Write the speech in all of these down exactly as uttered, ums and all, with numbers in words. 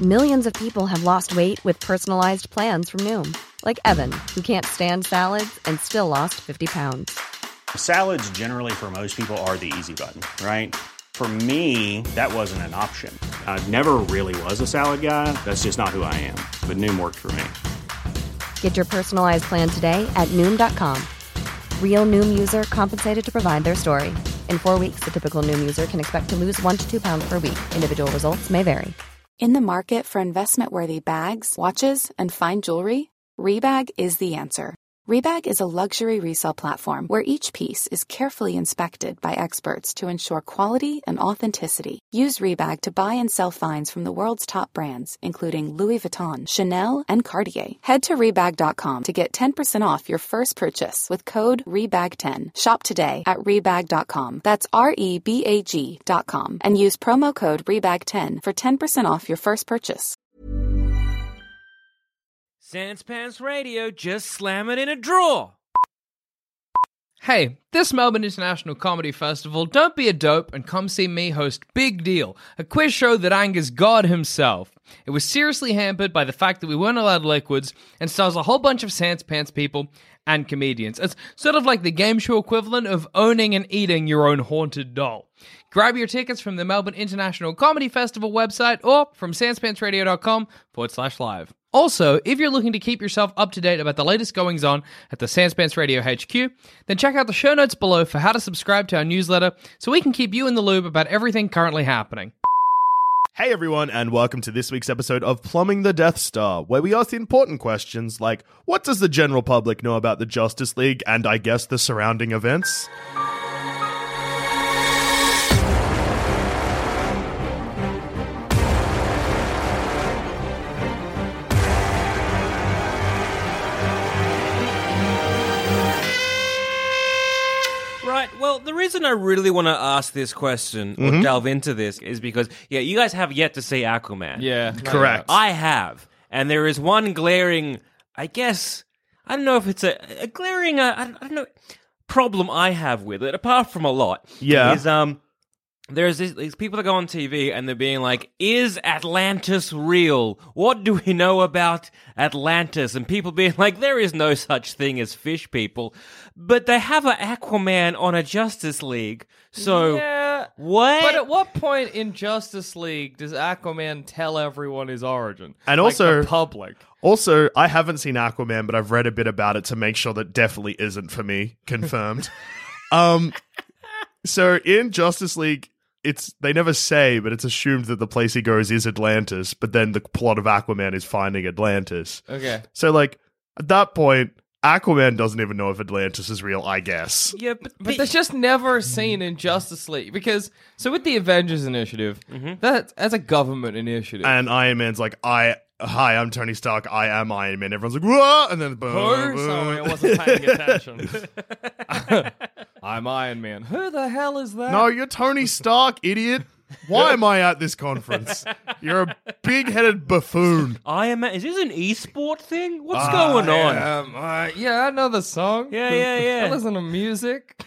Millions of people have lost weight with personalized plans from Noom. Like Evan, who can't stand salads and still lost fifty pounds. Salads generally for most people are the easy button, right? For me, that wasn't an option. I never really was a salad guy. That's just not who I am. But Noom worked for me. Get your personalized plan today at Noom dot com. Real Noom user compensated to provide their story. In four weeks, the typical Noom user can expect to lose one to two pounds per week. Individual results may vary. In the market for investment-worthy bags, watches, and fine jewelry, Rebag is the answer. Rebag is a luxury resale platform where each piece is carefully inspected by experts to ensure quality and authenticity. Use Rebag to buy and sell finds from the world's top brands, including Louis Vuitton, Chanel, and Cartier. Head to Rebag dot com to get ten percent off your first purchase with code rebag ten. Shop today at Rebag dot com. That's R E B A G dot com. And use promo code rebag ten for ten percent off your first purchase. Sans Pants Radio, just slam it in a drawer. Hey, this Melbourne International Comedy Festival, don't be a dope and come see me host Big Deal, a quiz show that angers God himself. It was seriously hampered by the fact that we weren't allowed liquids and stars a whole bunch of Sans Pants people and comedians. It's sort of like the game show equivalent of owning and eating your own haunted doll. Grab your tickets from the Melbourne International Comedy Festival website or from sanspantsradio.com forward slash live. Also, if you're looking to keep yourself up to date about the latest goings-on at the Sans Pants Radio H Q, then check out the show notes below for how to subscribe to our newsletter so we can keep you in the loop about everything currently happening. Hey everyone, and welcome to this week's episode of Plumbing the Death Star, where we ask the important questions like, what does the general public know about the Justice League and I guess the surrounding events? Well, the reason I really want to ask this question or Mm-hmm. delve into this is because, yeah, you guys have yet to see Aquaman. Yeah. Correct. I have. And there is one glaring, I guess, I don't know if it's a, a glaring, uh, I, don't, I don't know, problem I have with it, apart from a lot. Yeah. Is, um, there's these, these people that go on T V and they're being like, is Atlantis real? What do we know about Atlantis? And people being like, there is no such thing as fish people. But they have an Aquaman on a Justice League. So, Yeah, what? but at what point in Justice League does Aquaman tell everyone his origin? And Like also- the public. Also, I haven't seen Aquaman, but I've read a bit about it to make sure that definitely isn't for me. Confirmed. um, so in Justice League, it's they never say, but it's assumed that the place he goes is Atlantis, but then the plot of Aquaman is finding Atlantis. Okay. So, like, at that point, Aquaman doesn't even know if Atlantis is real, I guess. Yeah, but, But there's just never a scene in Justice League because so with the Avengers Initiative, that as a government initiative. And Iron Man's like, I, hi, I'm Tony Stark, I am Iron Man. Everyone's like, whoa, and then boom, Oh, boom. sorry, I wasn't paying attention. I'm Iron Man. Who the hell is that? No, you're Tony Stark, idiot. Why am I at this conference? You're a big-headed buffoon. Iron Man, is this an esport thing? What's Ah, going on? Um, uh, yeah, I know the song. Yeah, yeah, yeah. I listen to music.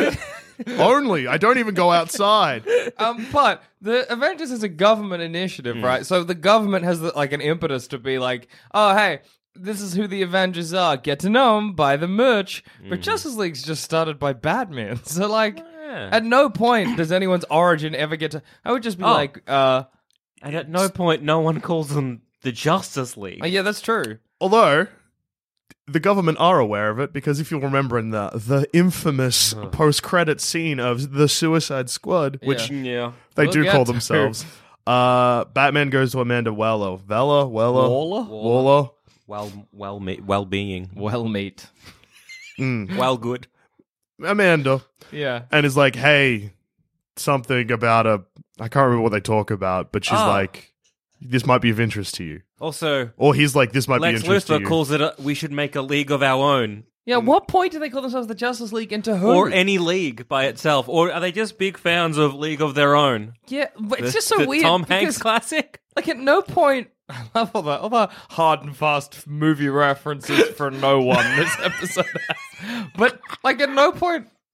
Only. I don't even go outside. um, but the Avengers is a government initiative, right? So the government has the, like an impetus to be like, oh, hey, this is who the Avengers are. Get to know them, buy the merch. But Justice League's just started by Batman. So, like, Yeah. at no point does anyone's origin ever get to... I would just be Oh. like, uh... And at no point, no one calls them the Justice League. oh, yeah, that's true. Although, the government are aware of it, because if you'll remember in the, the infamous post-credit scene of The Suicide Squad, which Yeah. Yeah. they We'll do get call to. themselves, uh, Batman goes to Amanda Waller. Vella? Weller? Waller? Waller? Well, well, me- well-being. Well, mate. Well, good. Amanda. Yeah. And is like, hey, something about a... I can't remember what they talk about, but she's Ah. like, this might be of interest to you. Also, Or he's like, this might be Lex interest to Luthor you. calls it a, we should make a league of our own. Yeah, what point do they call themselves the Justice League and to who? Or any league by itself. Or are they just big fans of League of Their Own? Yeah, but it's The- just so the weird. Tom Hanks because, classic? like, at no point... I love all the, all the hard and fast movie references for no one this episode has. But, like, at no point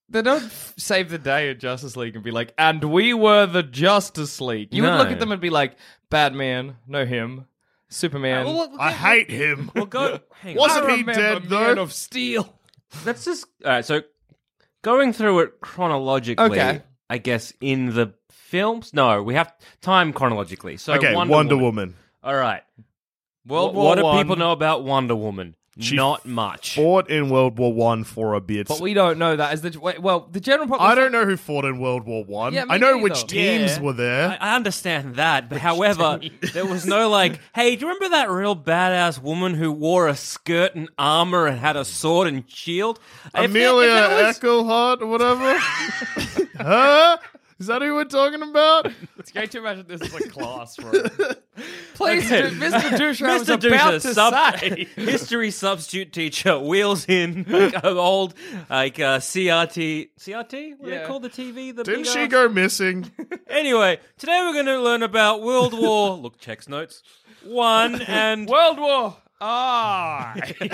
they don't f- save the day at Justice League and be like, and we were the Justice League. You would No. look at them and be like, Batman, no him. Superman. Uh, well, I hate him. We'll go. Hang on. Wasn't I he remember dead, though? Man of Steel. Let's just. All right. So going through it chronologically. Okay. I guess in the films. No, we have time chronologically. So Okay, Wonder, Wonder, Woman. Woman. All right. World Wh- War what do One. people know about Wonder Woman? She Not much. Fought in World War One for a bit. But we don't know that. As the wait, well, the general public. I don't know who fought in World War One. Yeah, me I know neither. which teams Yeah. were there. I, I understand that, but however, there was no like, hey, do you remember that real badass woman who wore a skirt and armor and had a sword and shield? If that- if Amelia that was- Earhart or whatever. Huh? Is that who we're talking about? It's great to imagine this is a classroom. Please, Okay. Mister Dusha, I was Mister about Dusha, to sub- say. history substitute teacher, wheels in like an old like uh, C R T. C R T? What do Yeah. they call the T V? The Didn't big she ass- go missing? Anyway, today we're going to learn about World War. Look, checks notes. One and World War. Ah.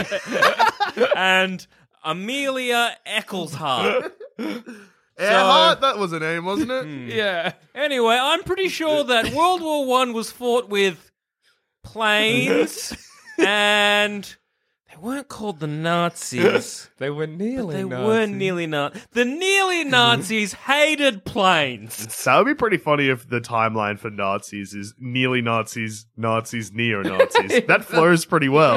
and Amelia Eccleshart. Earhart? That was a name, wasn't it? yeah. Anyway, I'm pretty sure that World War One was fought with planes, and they weren't called the Nazis. They were nearly. They Nazis. were nearly not. The nearly Nazis hated planes. That would be pretty funny if the timeline for Nazis is nearly Nazis, Nazis, neo-Nazis. That flows pretty well.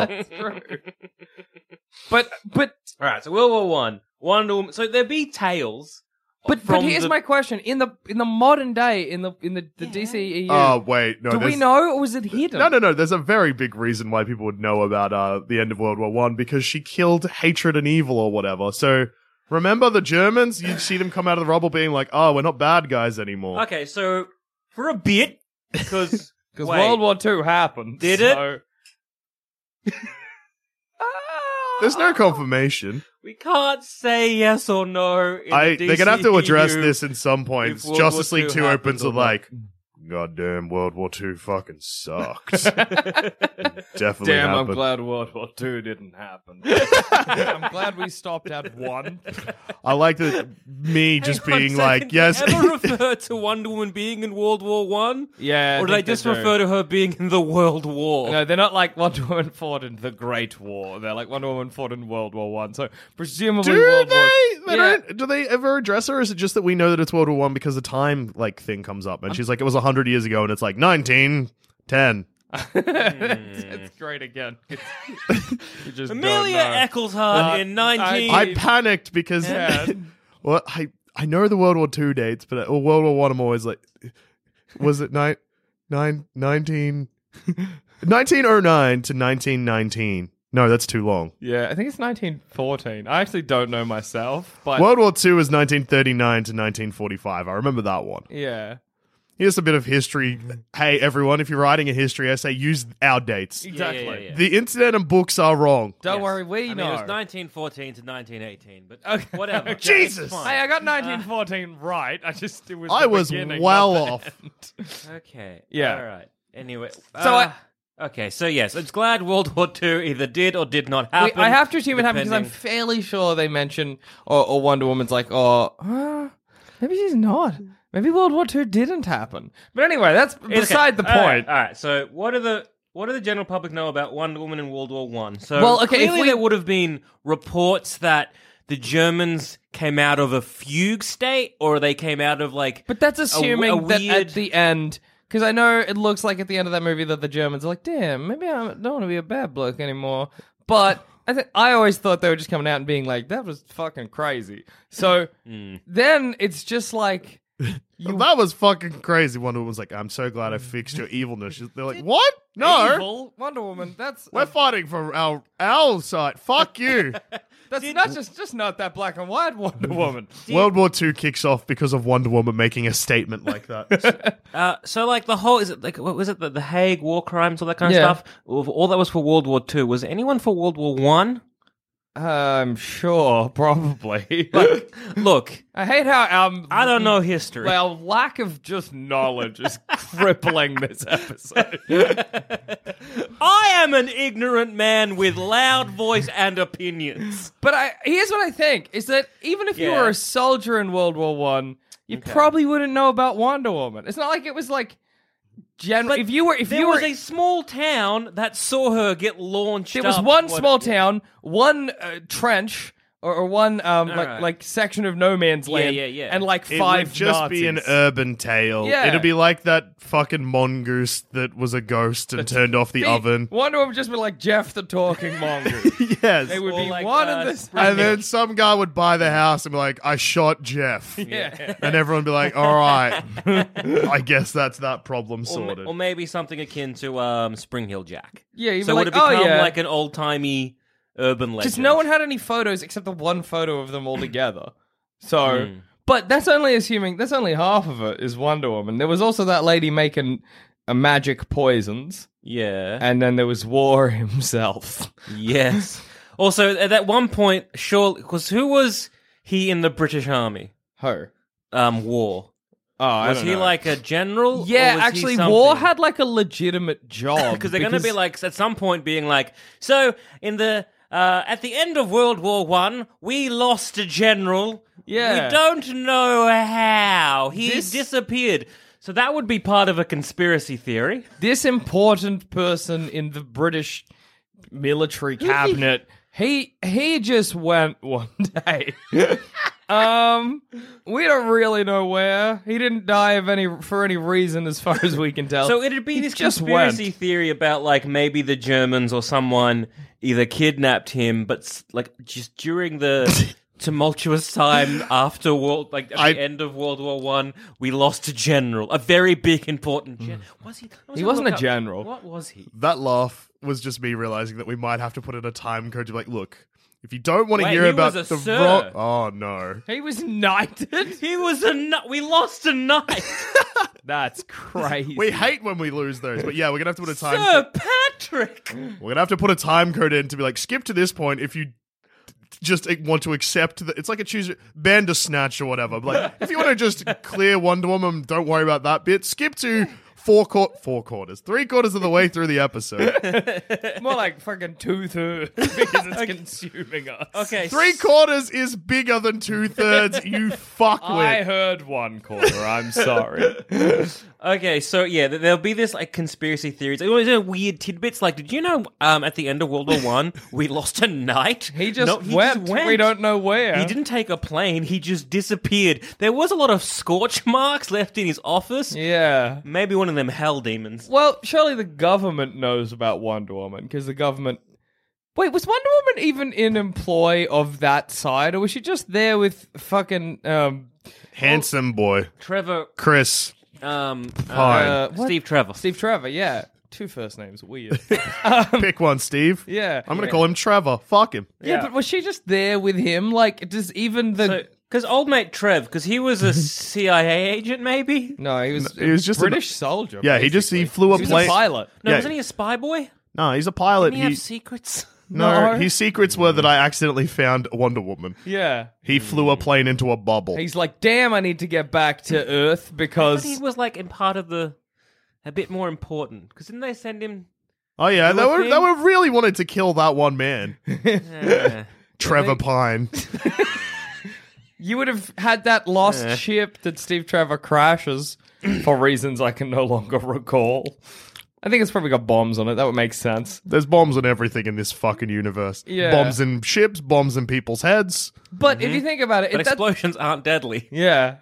But but All right, so World War One, Wonder Woman. So there be tales. but but from here's the- my question: in the in the modern day, in the in the, the D C E U, Oh, wait. No, do we there's- know, or was it hidden? No, no, no. There's a very big reason why people would know about uh, the end of World War One because she killed hatred and evil or whatever. So remember the Germans? You'd see them come out of the rubble being like, "Oh, we're not bad guys anymore." Okay, so for a bit, because Because World War Two happened. Did it? so- There's no confirmation. we can't say yes or no. In I the they're gonna have to address D C E U. this in some points. World Justice War League Two Two happens opens or with not. like, "Goddamn, World War Two fucking sucked." Definitely Damn, I'm happened. glad World War Two didn't happen. I'm glad we stopped at one. I like that me just Hang on a being second, like, did "Yes." they ever refer to Wonder Woman being in World War One? Yeah. I Or do they think just do. refer to her being in the World War? No, they're not like Wonder Woman fought in the Great War. They're like Wonder Woman fought in World War One. So presumably Do World they? War. They Yeah. don't. Do they ever address her? Or is it just that we know that it's World War One because the time like thing comes up, and she's like, "It was a hundred years ago," and it's like nineteen ten. it's, it's great again. It's, you just Amelia don't know. Eccleshart Uh, in nineteen. I panicked because Yeah. well, I I know the World War Two dates, but or World War One, I'm always like, was it nine nine nineteen nineteen oh nine to nineteen nineteen? No, that's too long. Yeah, I think it's nineteen fourteen. I actually don't know myself, but World War Two is nineteen thirty-nine to nineteen forty-five. I remember that one. yeah, Here's a bit of history. Hey, everyone, if you're writing a history essay, use our dates. exactly. Yeah, yeah, yeah. The internet and books are wrong. Don't Yes. worry, we I mean, know. it was nineteen fourteen to nineteen eighteen, but Okay. whatever. Okay. Jesus! It's fine. Hey, I got nineteen fourteen right. I just it was. I the was beginning, well not the off. end. Okay. Yeah. All right. Anyway. So uh, Okay, so yes, it's glad World War Two either did or did not happen. Wait, I have to assume it happened because I'm depending- fairly sure they mention, or, or Wonder Woman's like, oh, uh, maybe she's not. Maybe World War Two didn't happen. But anyway, that's Okay, beside the all right, point. All right, so what are the what do the general public know about Wonder Woman in World War One? So Well, okay, if clearly we- there would have been reports that the Germans came out of a fugue state, or they came out of like. But that's a- assuming a that weird- at the end, because I know it looks like at the end of that movie that the Germans are like, damn, maybe I don't want to be a bad bloke anymore. But I think I always thought they were just coming out and being like, that was fucking crazy. So Mm. then it's just like, That was fucking crazy. Wonder Woman's like, "I'm so glad I fixed your evilness." They're like, "What? No, evil Wonder Woman. That's we're fighting for our our side. Fuck you." that's not just just not that black and white Wonder Woman. World War Two kicks off because of Wonder Woman making a statement like that. Uh, so like the whole is it like what was it the, the Hague war crimes all that kind of Yeah. stuff? All all that was for World War Two. Was anyone for World War One? I'm sure, probably. Like, look, I hate how um I don't know history. Well, lack of just knowledge is crippling this episode. I am an ignorant man with loud voice and opinions. But I here's what I think is that even if you Yeah. were a soldier in World War One, you Okay. probably wouldn't know about Wonder Woman. It's not like it was like general. But If you were, if there you was were, a small town that saw her get launched. there was up. one What- small town, one uh, trench, or, or one um like Alright. like section of no man's Yeah, land, yeah, yeah. and like It five would just be an Nazis. urban tale. Yeah. It'd be like that fucking mongoose that was a ghost and turned off the Be- oven. Wonder Woman would just be like Jeff the Talking Mongoose. Yes. They would Or be like, one uh, of the Spring And then some guy would buy the house and be like, I shot Jeff. yeah. And everyone would be like, all right. I guess that's that problem Or, sorted. ma- or maybe something akin to um, Spring Hill Jack. Yeah, you'd So be would like, it become oh yeah, like an old timey urban legend? because no one had any photos except the one photo of them all together. So, Hmm. but that's only assuming that's only half of it is Wonder Woman. There was also that lady making a magic poisons, Yeah. and then there was War himself. Yes. Also, at that one point, sure, because who was he in the British Army? Her. Um, War. Oh, I Was don't he know. like a general? Yeah, actually, War had like a legitimate job because they're going to be like at some point being like, so in the uh, at the end of World War One, we lost a general. Yeah. we don't know how he This- disappeared. So that would be part of a conspiracy theory. this important person in the British military cabinet. He he just went one day. um, we don't really know where. He didn't die of any for any reason, as far as we can tell. So it'd be He this just conspiracy went. theory about like maybe the Germans or someone either kidnapped him, but s- like just during the tumultuous time after world, like at I- the end of World War One, we lost a general, a very big important general. Was he? I was He gonna wasn't look a up- general. What was he? That laugh was just me realizing that we might have to put in a time code to be like, look, if you don't want to Wait, hear he about was a the sir. wrong... Oh, no. He was knighted. He was a knight. We lost a knight. That's crazy. We hate when we lose those, but yeah, we're going to have to put a time... Sir Patrick. We're going to have to put a time code in to be like, skip to this point if you just want to accept that it's like a choose Bandersnatch or whatever. But like, if you want to just clear Wonder Woman, don't worry about that bit. Skip to four quar- four quarters, three quarters of the way through the episode. More like fucking two thirds because it's consuming us. Okay. Three quarters is bigger than two thirds. You I fuckwit. heard one quarter. I'm sorry. Okay, so yeah, th- there'll be this like conspiracy theories. Always there are weird tidbits. Like, did you know um, at the end of World War One we lost a knight? He just, No, he went. just went. We don't know where. He didn't take a plane. He just disappeared. There was a lot of scorch marks left in his office. Yeah. Maybe one of them hell demons. Well, surely the government knows about Wonder Woman because the government. Wait, was Wonder Woman even in employ of that side, or was she just there with fucking um Handsome boy. Trevor, Chris. um, Fine. uh, what? Steve Trevor. Steve Trevor? Yeah, two first names, weird. Pick one, Steve. yeah, I'm going to call him Trevor. Fuck him. yeah, but was she just there with him? Like, does even the Because old mate Trev, because he was a C I A agent, maybe. no, he was he was just a an- British soldier. Yeah, he just- he basically. flew a He was plane- a pilot. No, Yeah. wasn't he a spy boy? No, he's a pilot. Didn't he have secrets? no, No. his secrets were that I accidentally found Wonder Woman. Yeah, He flew a plane into a bubble. he's like, damn, I need to get back to Earth But because he was like in part of the a bit more important. Because didn't they send him? Oh yeah, Do they a were thing? they were really wanted to kill that one man, Uh, Trevor Pine. you would have had that lost Eh. ship that Steve Trevor crashes for reasons I can no longer recall. I think it's probably got bombs on it. That would make sense. There's bombs on everything in this fucking universe. Yeah. Bombs in ships, bombs in people's heads. But if you think about it, but it that- explosions aren't deadly. yeah.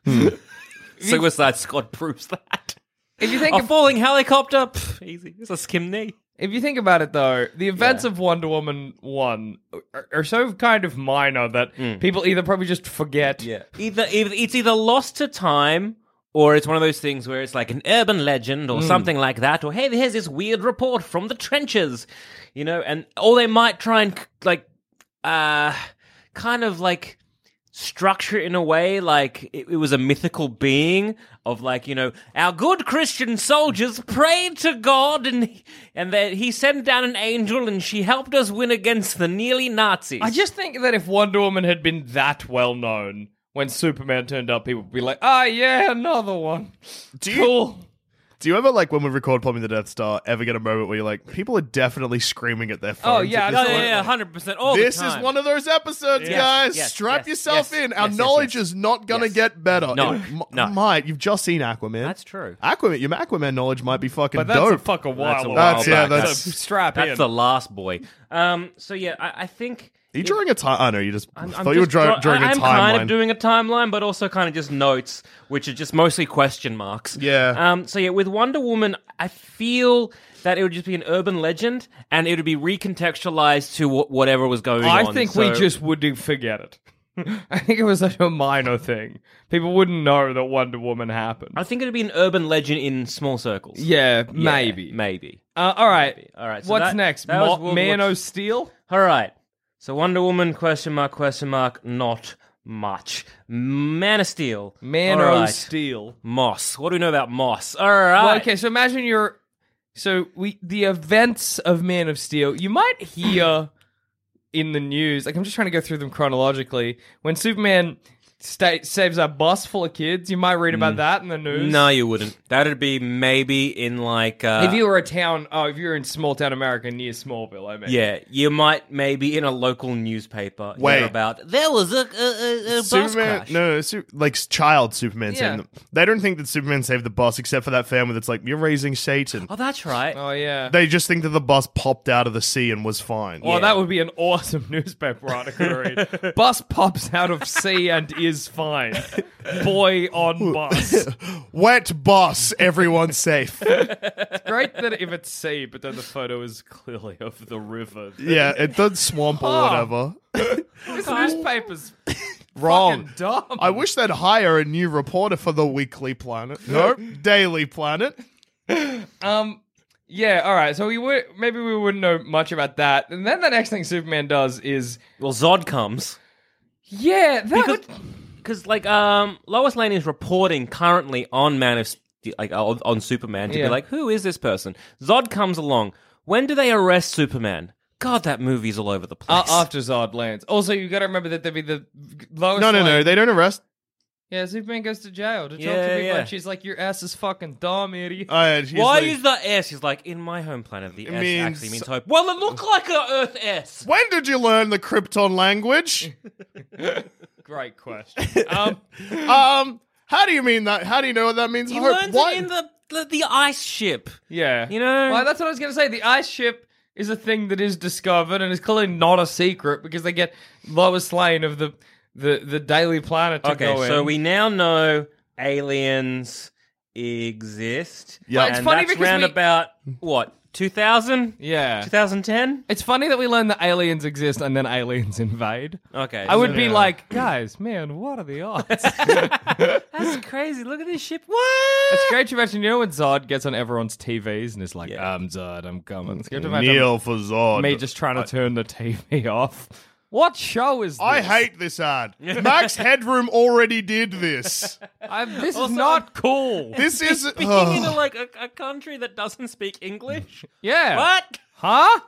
Suicide Squad proves that. If you think A of, falling helicopter, pff, easy. It's a skim knee. if you think about it, though, the events of Wonder Woman one are, are so kind of minor that people either probably just forget. Either, either it's either lost to time, or it's one of those things where it's like an urban legend or something like that, or hey, here's this weird report from the trenches, you know, and or they might try and like, uh, kind of like structure it in a way like it, it was a mythical being of like, you know, our good Christian soldiers prayed to God and and that he sent down an angel and she helped us win against the nearly Nazis. I just think that if Wonder Woman had been that well known when Superman turned up, people would be like, "Ah, oh, yeah, another one." Do you, cool. Do you ever, like, when we record Plumbing the Death Star, ever get a moment where you're like, people are definitely screaming at their phones? Oh, yeah, at Oh, this yeah, point? yeah, one hundred percent all This the time. is one of those episodes, Yes, guys. yes, Strap yes, yourself yes, in. Our yes, yes, knowledge yes. is not going to Yes. get better. No, M- no. Might. You've just seen Aquaman. That's true. Aquaman, your Aquaman knowledge might be fucking But that's dope. a fucking while. That's a away. while That's- yeah, back. that's- So strap That's in. the last boy. Um, so yeah, I, I think... Are you drawing a time? I know, you just I'm, thought I'm you were just draw- draw- drawing a I- I'm timeline. kind of doing a timeline, but also kind of just notes, which are just mostly question marks. Yeah. Um. So yeah, with Wonder Woman, I feel that it would just be an urban legend, and it would be recontextualized to wh- whatever was going I on. think So- we just would forget it. I think it was such a minor thing. People wouldn't know that Wonder Woman happened. I think it'd be an urban legend in small circles. Yeah, Yeah, maybe. maybe. Uh, all right. All right. So What's that- next? that was Mo- World Man War o' Steel? All right. So Wonder Woman, question mark, question mark, not much. Man of Steel. Man All o' right. Steel. Moss. What do we know about Moss? All right. Well, okay, so imagine you're... So we the events of Man of Steel, you might hear in the news, like I'm just trying to go through them chronologically, when Superman sta- saves a bus full of kids, you might read about that in the news. No, you wouldn't. That'd be maybe in like... Uh, If you were a town, oh, if you're in small town America near Smallville, I mean. Yeah, you might maybe in a local newspaper hear Wait. about there was a, a, a, a bus Superman, crash. no, no, su- like child Superman Yeah. saving them. They don't think that Superman saved the bus, except for that family that's like, you're raising Satan. Oh, that's right. Oh, yeah. They just think that the bus popped out of the sea and was fine. Well, that would be an awesome newspaper article to read. Bus pops out of sea and is fine. Boy on bus. Wet bus, everyone's safe. Great that if it's sea, but then the photo is clearly of the river. Yeah, it does swamp or Oh. whatever. This newspaper's Wrong. fucking dumb. I wish they'd hire a new reporter for the Weekly Planet. Nope, Daily Planet. Um, yeah, all right. So we would maybe we wouldn't know much about that. And then the next thing Superman does is, Well, Zod comes yeah, that because would, because like um Lois Lane is reporting currently on Man of Steel, like uh, on, on Superman to Yeah. be like, who is this person? Zod comes along. When do they arrest Superman? God, that movie's all over the uh, place. after Zod lands. Also, you got to remember that there'd be the lowest. No, no, no. line- They don't arrest. Yeah, Superman goes to jail to talk Yeah, to people, yeah. and she's like, "Your ass is fucking dumb, idiot." Uh, he's Why like, is the S? He's like, in my home planet, the It S means- actually means hope. Well, it looked like a Earth S. When did you learn the Krypton language? Great question. Um, um, how do you mean that? How do you know what that means? He Hope- learns what? it in the, the the ice ship. yeah, You know? well, that's what I was gonna say. The ice ship is a thing that is discovered and is clearly not a secret because they get Lois Lane of the the the Daily Planet to Okay, go in. so we now know aliens exist. Yeah. Well, it's and funny that's because round we- about what two thousand, yeah. twenty ten. It's funny that we learn that aliens exist and then aliens invade. Okay, I would so- be like, guys, man, what are the odds? That's crazy. Look at this ship. What? It's great to imagine, you know, when Zod gets on everyone's T Vs and is like, Yeah. I'm Zod, I'm coming. It's good to imagine Kneel for Zod. me just trying to turn the T V off. What show is this? I hate this ad. Max Headroom already did this. I, this is Also, not cool. This is Speaking Ugh. in a, like a, a country that doesn't speak English. Yeah. What? Huh?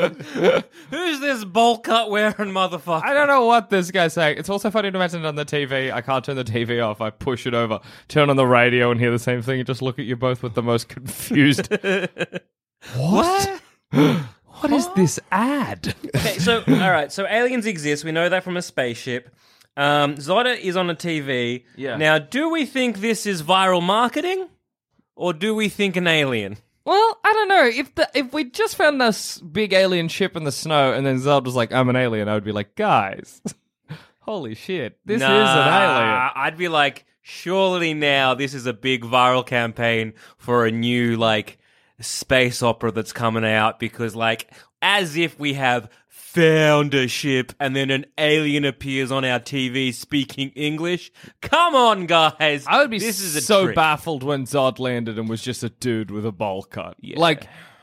Who's this bowl cut wearing motherfucker? I don't know what this guy's saying. It's also funny to imagine it on the T V. I can't turn the T V off. I push it over, turn on the radio and hear the same thing and just look at you both with the most confused. What? What is this ad? Okay, so all right, so aliens exist. We know that from a spaceship. Um, Zod is on a T V. Yeah. Now, do we think this is viral marketing, or do we think an alien? Well, I don't know. If the if we just found this big alien ship in the snow and then Zod was like, I'm an alien, I would be like, guys, holy shit, this Nah, is an alien. I'd be like, surely now this is a big viral campaign for a new like space opera that's coming out, because like as if we have found a ship and then an alien appears on our T V speaking English. Come on, guys. I would be this is a so trick. baffled when Zod landed and was just a dude with a bowl cut. Yeah. Like,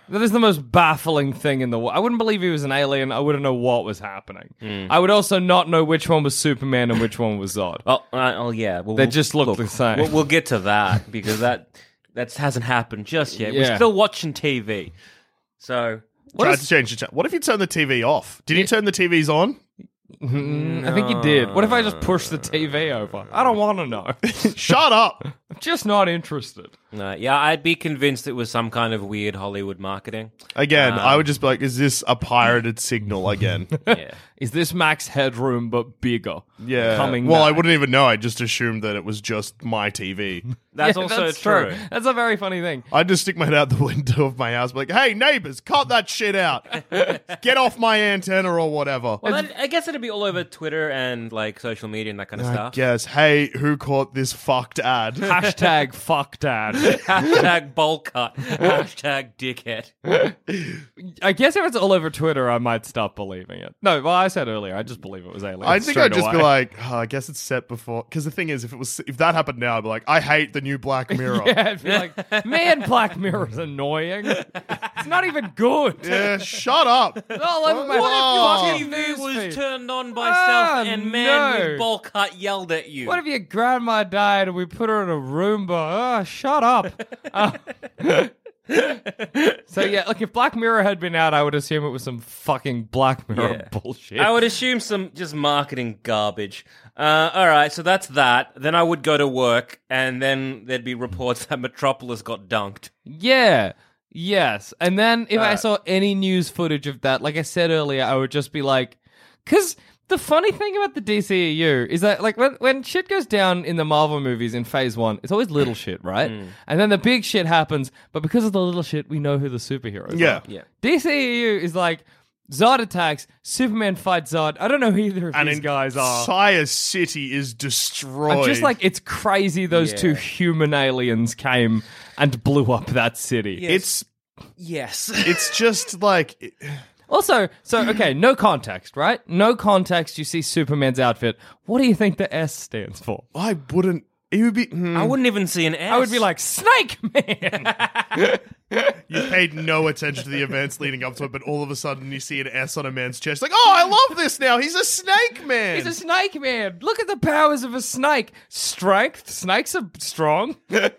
That is the most baffling thing in the world. I wouldn't believe he was an alien. I wouldn't know what was happening. Mm. I would also not know which one was Superman and which one was Zod. Well, uh, oh yeah, well, They we'll- just look the same. We'll, we'll get to that because that that hasn't happened just yet. Yeah. We're still watching T V, so Tried is- to change the channel. What if you turn the T V off? Did you turn the T Vs on? Mm, I think you did. What if I just push the T V over? I don't want to know. Shut up. I'm just not interested. uh, yeah, I'd be convinced it was some kind of weird Hollywood marketing. Again, Um, I would just be like, is this a pirated signal again? Yeah. Is this Max Headroom but bigger? Yeah. Coming well, I back. wouldn't even know. I just assumed that it was just my T V. That's Yeah, also that's true. That's a very funny thing. I'd just stick my head out the window of my house, be like, hey, neighbors, cut that shit out. Get off my antenna or whatever. Well, then, I guess it'd be all over Twitter and like social media and that kind of I stuff. guess, hey, who caught this fucked ad? Hashtag fuck dad. Hashtag bowl cut. Hashtag dickhead. I guess if it's all over Twitter, I might stop believing it. No, well, I said earlier, I just believe it was aliens. I think straight I'd just away. be like, oh, I guess it's set before. Because the thing is, if it was, if that happened now, I'd be like, I hate the new Black Mirror. yeah, I'd be like, man, Black Mirror is annoying. It's not even good. Yeah, shut up. It's all over my What fucking T V was newsfeed. turned on by Ah, self and man no. with bowl cut yelled at you. What if your grandma died and we put her in a Roomba? Oh, shut up. Uh, so yeah, like if Black Mirror had been out, I would assume it was some fucking Black Mirror Yeah. bullshit. I would assume some just marketing garbage. Uh, all right, so that's that. Then I would go to work, and then there'd be reports that Metropolis got dunked. Yeah. Yes. And then if I Uh, saw any news footage of that, like I said earlier, I would just be like, because the funny thing about the D C E U is that, like, when, when shit goes down in the Marvel movies in phase one, it's always little shit, right? And then the big shit happens, but because of the little shit, we know who the superheroes Yeah. are. Yeah. D C E U is like, Zod attacks, Superman fights Zod. I don't know who either of And these in guys are. Sire City is destroyed. I'm just like, it's crazy those Yeah. two human aliens came and blew up that city. it's Yes. it's just like Also, so, okay, no context, right? No context, you see Superman's outfit. What do you think the S stands for? I wouldn't. It would be. hmm. I wouldn't even see an S. I would be like, Snake Man! You paid no attention to the events leading up to it, but all of a sudden you see an S on a man's chest. Like, oh, I love this now. He's a snake man. He's a Snake Man! Look at the powers of a snake! Strength? Snakes are strong.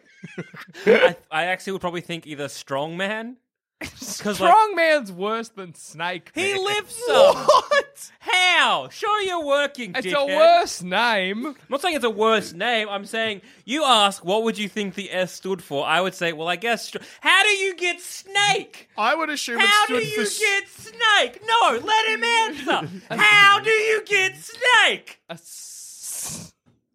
I, I actually would probably think either strong man. Because Strong Man's worse than Snake Man. he lifts up. What? How? Sure, you're working. It's dickhead. a worse name. I'm not saying it's a worse name. I'm saying you ask what would you think the S stood for. I would say, well, I guess. Str- How do you get snake? I would assume How it do stood you for. s- get snake? No, let him answer. How do you get snake? A s-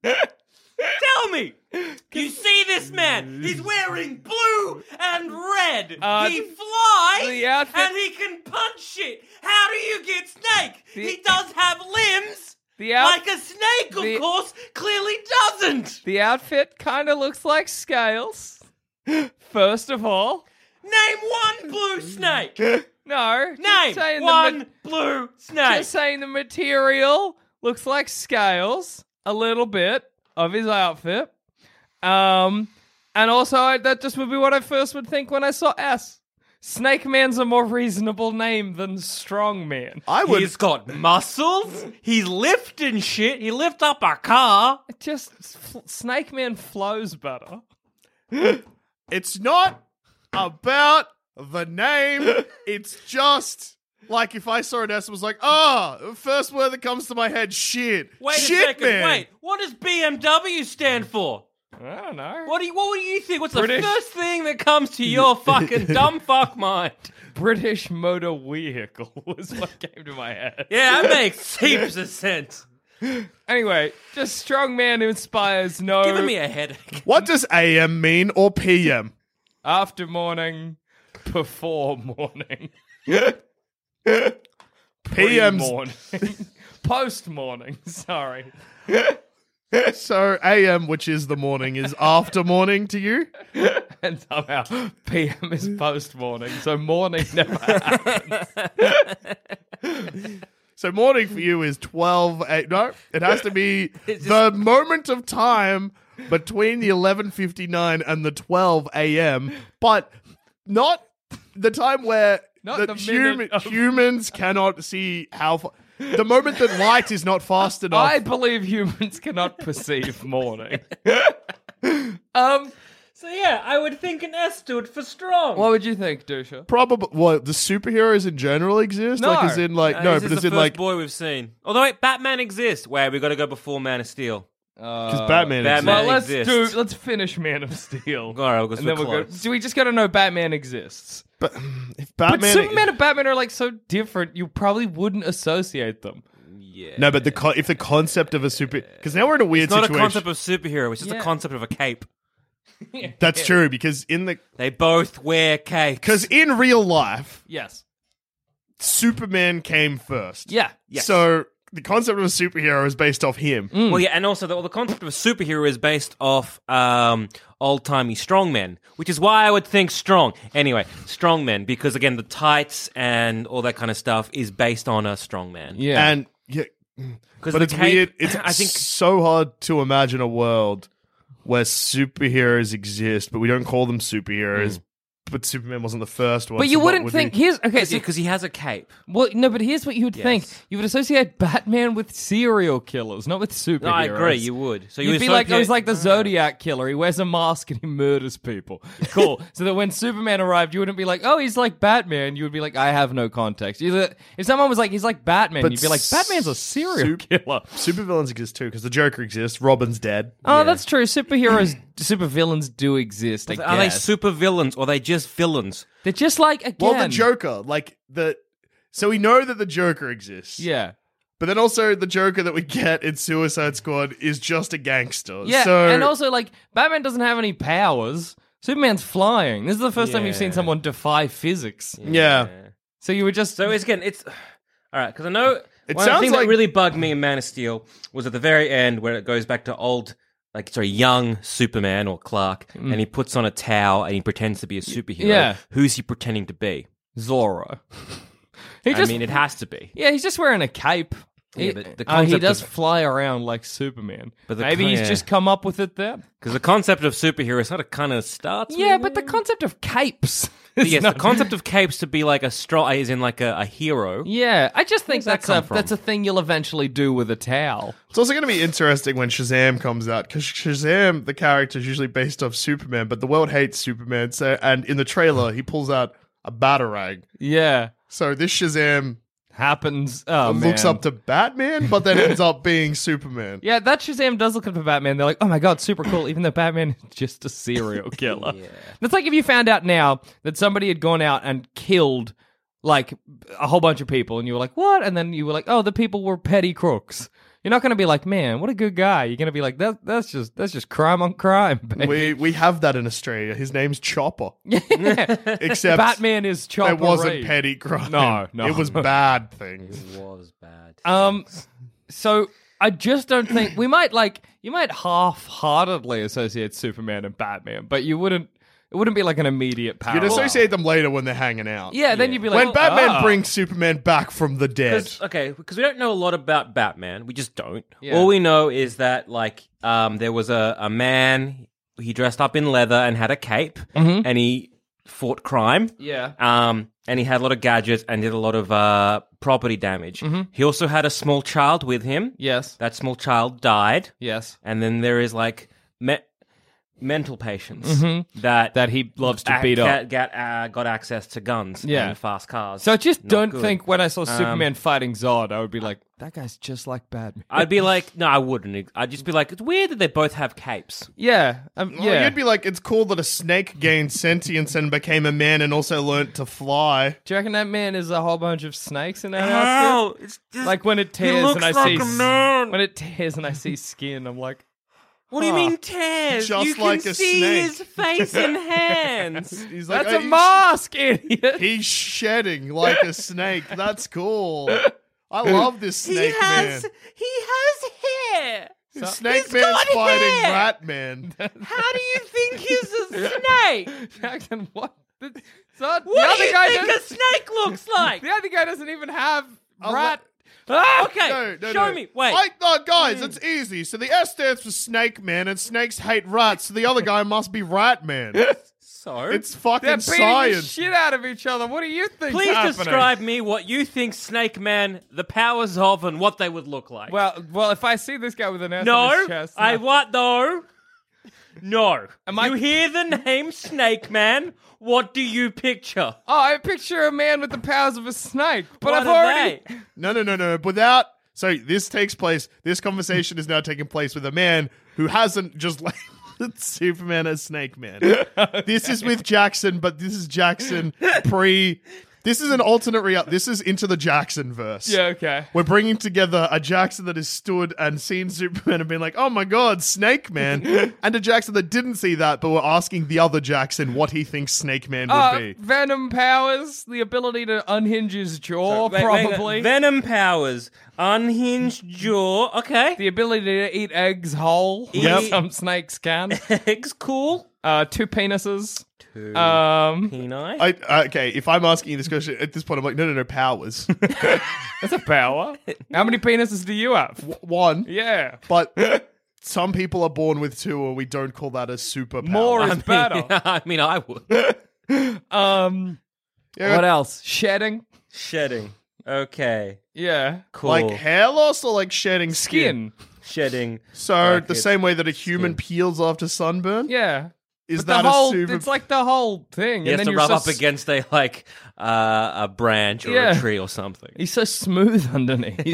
Tell me. You see this man? He's wearing blue and red. Uh, he flies the outfit- and he can punch shit. How do you get snake? The- he does have limbs. The out- like a snake, of the- course, clearly doesn't. The outfit kind of looks like scales. First of all. Name one blue snake. No. just Name saying the one ma- blue snake. Just saying the material looks like scales a little bit of his outfit. Um, and also I, that just would be what I first would think when I saw S. Snake Man's a more reasonable name than Strong Man. I would. He's got muscles. He's lifting shit. He lift up a car. It just f- Snake Man flows better. It's not about the name. It's just like if I saw an S and was like, oh, first word that comes to my head, shit. Wait shit, a second. man. Wait. What does B M W stand for? I don't know. What do you, what would you think? What's British. the first thing that comes to your fucking dumb fuck mind? British motor vehicle was what came to my head. Yeah, that makes heaps of sense. Anyway, just Strong Man who inspires no Giving me a headache. What does A M mean or P M? after morning, before morning. P M's morning. Post morning, sorry. so A M, which is the morning, is after morning to you. And somehow P M is post morning, so morning never happens. So morning for you is twelve. A- no, it has to be the moment of time between the eleven fifty nine and the twelve a m. But not the time where Not the the human, minute of- humans cannot see how far. The moment that light is not fast enough. I believe humans cannot perceive morning. um, So yeah, I would think an S stood for strong. what would you think, Dusha? Probably. What, the superheroes in general exist? No. Like, as in, like, no, this but is as the in, first like, boy we've seen. Although wait, Batman exists. Wait, we got to go before Man of Steel. because Batman, Batman- Well, let's exists. do. Let's finish Man of Steel. All right, because and we're then we'll go. close. Do we just got to know Batman exists? But if Batman, but Superman and Batman are like so different. You probably wouldn't associate them. Yeah. no, but the co- if the concept of a super, because now we're in a weird It's not situation. a concept of superhero. It's just Yeah. a concept of a cape. That's true because in the They both wear capes. because in real life, Yes. Superman came first. Yeah. Yes. So the concept of a superhero is based off him. Mm. Well, yeah, and also the, well, the concept of a superhero is based off um, old-timey strongmen, which is why I would think strong. Anyway, strongmen, because again, the tights and all that kind of stuff is based on a strongman. Yeah. And yeah, because but the it's cape, weird. It's I think so hard to imagine a world where superheroes exist, but we don't call them superheroes. But Superman wasn't the first one. but so you what wouldn't would think. we- Here's okay. So, because he has a cape. well, no, but here's what you would Yes. think. You would associate Batman with serial killers, not with superheroes. No, I agree. You would. So you You'd would be like, oh, associate- he's like the Zodiac killer. He wears a mask and he murders people. Cool. So that when Superman arrived, you wouldn't be like, oh, he's like Batman. You would be like, I have no context. Either, if someone was like, he's like Batman, But you'd be like, Batman's a serial sup- killer. Supervillains exist too because the Joker exists. Robin's dead. Oh, that's true. Superheroes, supervillains do exist. I Are they guess. super villains or are they just villains? They're just like again. Well, the Joker, like the. So we know that the Joker exists. Yeah. But then also the Joker that we get in Suicide Squad is just a gangster. Yeah, So and also like Batman doesn't have any powers. Superman's flying. This is the first time you've seen Yeah. someone defy physics. yeah. So you were just So it's again, it's all right because I know It one of the sounds things like- that really bugged me in Man of Steel was at the very end where it goes back to old, like sorry, young Superman or Clark, and he puts on a towel and he pretends to be a superhero. Yeah. Who's he pretending to be? Zorro. he I just, mean, it has to be. yeah, he's just wearing a cape. Yeah, He- but the oh, he concept does of- fly around like Superman. But the Maybe con- he's yeah. just come up with it then. Because the concept of superhero sort of kind of starts. Yeah, with but the it. concept of capes. But is yes, not- the concept of capes to be like a straw is in like a, a hero. Yeah, I just think Where's that that's a come from? that's a thing you'll eventually do with a towel. It's also going to be interesting when Shazam comes out because Shazam, the character, is usually based off Superman, but the world hates Superman. So, and in the trailer, he pulls out a batarang. Yeah, So this Shazam happens. Oh, looks man. up to Batman, but then ends up being Superman. Yeah, that Shazam does look up to Batman. They're like, oh my god, super cool, even though Batman is just a serial killer. yeah. That's like if you found out now that somebody had gone out and killed, like, a whole bunch of people, and you were like, what? And then you were like, oh, the people were petty crooks. You're not going to be like, man, what a good guy. You're going to be like, that, that's just that's just crime on crime, baby. We we have that in Australia. His name's Chopper. Except Batman is Chopper it wasn't Reed. petty crime. No, no. It was bad things. It was bad. Um, so I just don't think we might like you might half-heartedly associate Superman and Batman, but you wouldn't. It wouldn't be like an immediate You'd parallel. associate them later when they're hanging out. Yeah, then you'd be like, when oh, Batman ah. brings Superman back from the dead. Okay, because we don't know a lot about Batman. We just don't. Yeah. All we know is that like um, there was a, a man. He dressed up in leather and had a cape, and he fought crime. Yeah. Um, and he had a lot of gadgets and did a lot of uh, property damage. He also had a small child with him. Yes. That small child died. Yes. And then there is like me- mental patients that That he loves to uh, beat ca- up. Get, uh, got access to guns Yeah. and fast cars. So I just Not don't good. think when I saw Superman fighting Zod, I would be like, that guy's just like Batman. I'd be like, no, I wouldn't. I'd just be like, it's weird that they both have capes. Yeah. Um, Well, yeah. you'd be like, it's cool that a snake gained sentience and became a man and also learnt to fly. Do you reckon that man is a whole bunch of snakes in that outfit? it's just Like when it tears looks and I like see a man. when it tears and I see skin, I'm like, What do you mean tears? Just you like can a see snake. his face and hands. He's like, that's a "Hey, mask, idiot. He's shedding like a snake. That's cool. I love this he snake has man. he has hair. Snake he's man's got fighting hair. Rat Man. How do you think he's a snake? Jackson, what? The, Zod, What the other do you guy think a does- snake looks like? The other guy doesn't even have I'll rat. Ah, okay, No, no, show no. me. Wait. I, no, guys, it's easy. So the S stands for Snake Man, and snakes hate rats. So the other guy must be Rat Man. So It's fucking They're beating science. the shit out of each other. What do you think? please happening? describe me what you think Snake Man, the powers of, and what they would look like. Well, well, if I see this guy with an S on no, his chest, I no. what? No, no. Am I- You hear the name Snake Man? What do you picture? Oh, I picture a man with the powers of a snake, but What I've are already. they? No, no, no, no. Without. So this takes place. This conversation is now taking place with a man who hasn't just labeled Superman as Snake Man. This is with Jackson, but this is Jackson pre. This is an alternate reality. This is into the Jackson verse. Yeah, okay. We're bringing together a Jackson that has stood and seen Superman and been like, oh my god, Snake Man. And a Jackson that didn't see that, but we're asking the other Jackson what he thinks Snake Man would Uh, be. Venom powers, the ability to unhinge his jaw, Wait, wait, probably. Venom powers, unhinged jaw. Okay. the ability to eat eggs whole, Yep. like some snakes can. Eggs, cool. Uh, two penises. Two Um, peni. I, okay, if I'm asking you this question at this point, I'm like, no, no, no, powers. that's a power. How many penises do you have? One. Yeah. But some people are born with two, and we don't call that a superpower. More I is mean, better. I mean, I would. Um, Yeah, what else? Shedding. Shedding. Okay. Yeah. Cool. like hair loss or like shedding skin? Skin. Shedding. So Brackets. the same way that a human peels after sunburn? Yeah. Is But that the whole, a super... it's like the whole thing. He and has then to you're rub so up s- against a like uh, a branch or Yeah. a tree or something. He's so smooth underneath.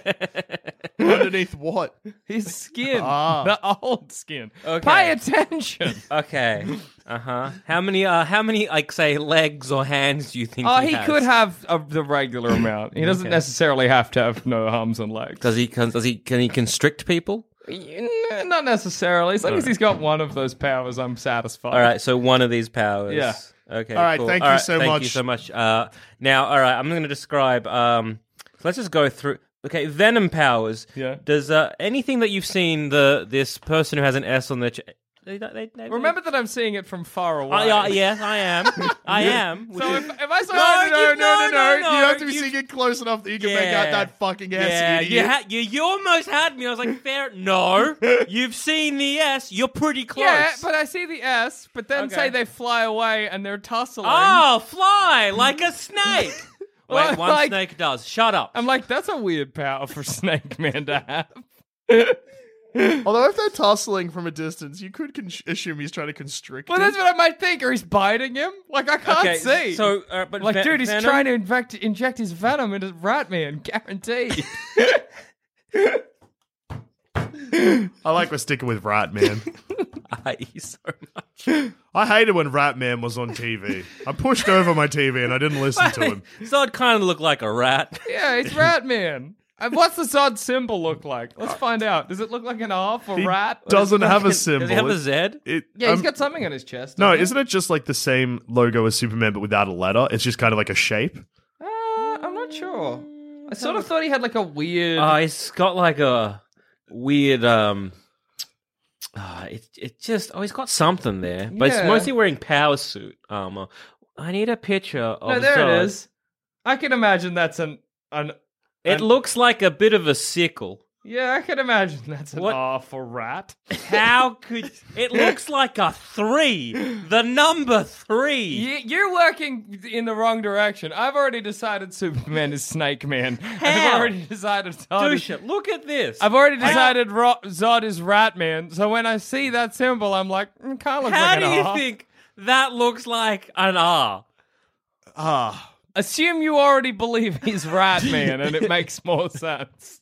Underneath what? His skin. Ah. The old skin. Okay. Pay attention. Okay. Uh huh. How many? Uh, how many? Like, say, legs or hands do you think? Oh, he, he has? could have a, the regular amount. He doesn't Okay. necessarily have to have no arms and legs. Does he? Can, does he? Can he constrict people? N- Not necessarily. As long as he's got one of those powers, I'm satisfied. All right. So one of these powers. Yeah. Okay. All right, cool. thank All you right, so thank much. you so much. Uh, now, all right. I'm going to describe. Um, let's just go through. Okay, Venom powers. Yeah. Does uh, anything that you've seen the this person who has an S on their? Ch- they, they, they, Remember that I'm seeing it from far away. Oh, yeah, yes, I am. I am. which So is- if, if I saw No, it, no, no, no, no, no, You have to be you- seeing it close enough that you can make out Yeah. that fucking ass Yeah, you, idiot. ha- you, you almost had me. I was like, fair. No, you've seen the S. You're pretty close. yeah, but I see the S, but then Okay. say they fly away and they're tussling. Oh, fly like a snake. Well, Wait, one like- snake does. Shut up. I'm like, that's a weird power for Snake Man to have. Although if they're tussling from a distance, you could con- assume he's trying to constrict Well, him. that's what I might think. Or he's biting him. Like, I can't okay, see. So, uh, but like, Ve- dude, he's Venom? trying to inject, inject his venom into Ratman, guaranteed. I like we're sticking with Ratman. I hate you so much. I hated when Ratman was on T V. I pushed over my T V and I didn't listen to him. So it kind of looked like a rat. yeah, it's Ratman. And what's the Zod symbol look like? Let's find out. Does it look like an R for He rat? doesn't have a Does symbol. he have a It- Z? it- Yeah, he's um, got something on his chest. No, doesn't he? isn't it just like the same logo as Superman but without a letter? It's just kind of like a shape. Uh, I'm not sure. I sort of thought he had like a weird. Oh, he's got like a weird. Um, uh, it it just. Oh, he's got something there, but Yeah. it's mostly wearing power suit armor. I need a picture of. no, there Zod. it is. I can imagine that's an an. It an- looks like a bit of a sickle. Yeah, I can imagine that's an What? R for rat. How could it looks like a three? The number three. You- You're working in the wrong direction. I've already decided Superman is Snake Man. I've How? already decided Zod is, Dusha, look at this. I've already How- decided Ro- Zod is Ratman. So when I see that symbol, I'm like, mm, kind of looks How like do an you R. think that looks like an R? Ah. Assume you already believe he's Ratman, and it makes more sense.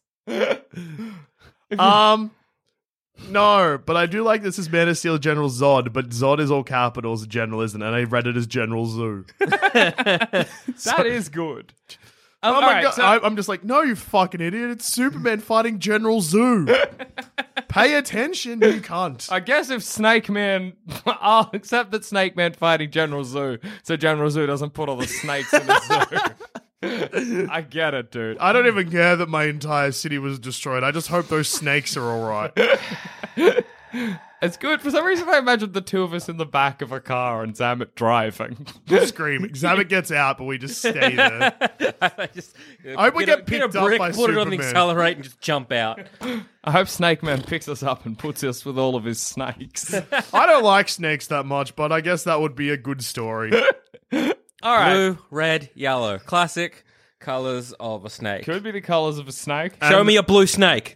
Um, no, but I do like this as Man of Steel General Zod, but Zod is all capitals, General isn't, and I read it as General Zoo. That is good. Um, Oh all my right, god! so- I, I'm just like, no, you fucking idiot! It's Superman fighting General Zoo. Pay attention, you cunt. I guess if Snake Man, I'll accept that Snake Man fighting General Zoo, so General Zoo doesn't put all the snakes in the zoo. I get it, dude. I don't even care that my entire city was destroyed. I just hope those snakes are all right. It's good. For some reason, I imagined the two of us in the back of a car and Zamet driving. Screaming. Zamet gets out, but we just stay there. I, just, uh, I hope we get a, picked a up brick, by put it on the Superman. accelerate and just jump out. I hope Snake Man picks us up and puts us with all of his snakes. I don't like snakes that much, but I guess that would be a good story. All right. Blue, red, yellow. Classic colors of a snake. Could be the colors of a snake. Show me a blue snake.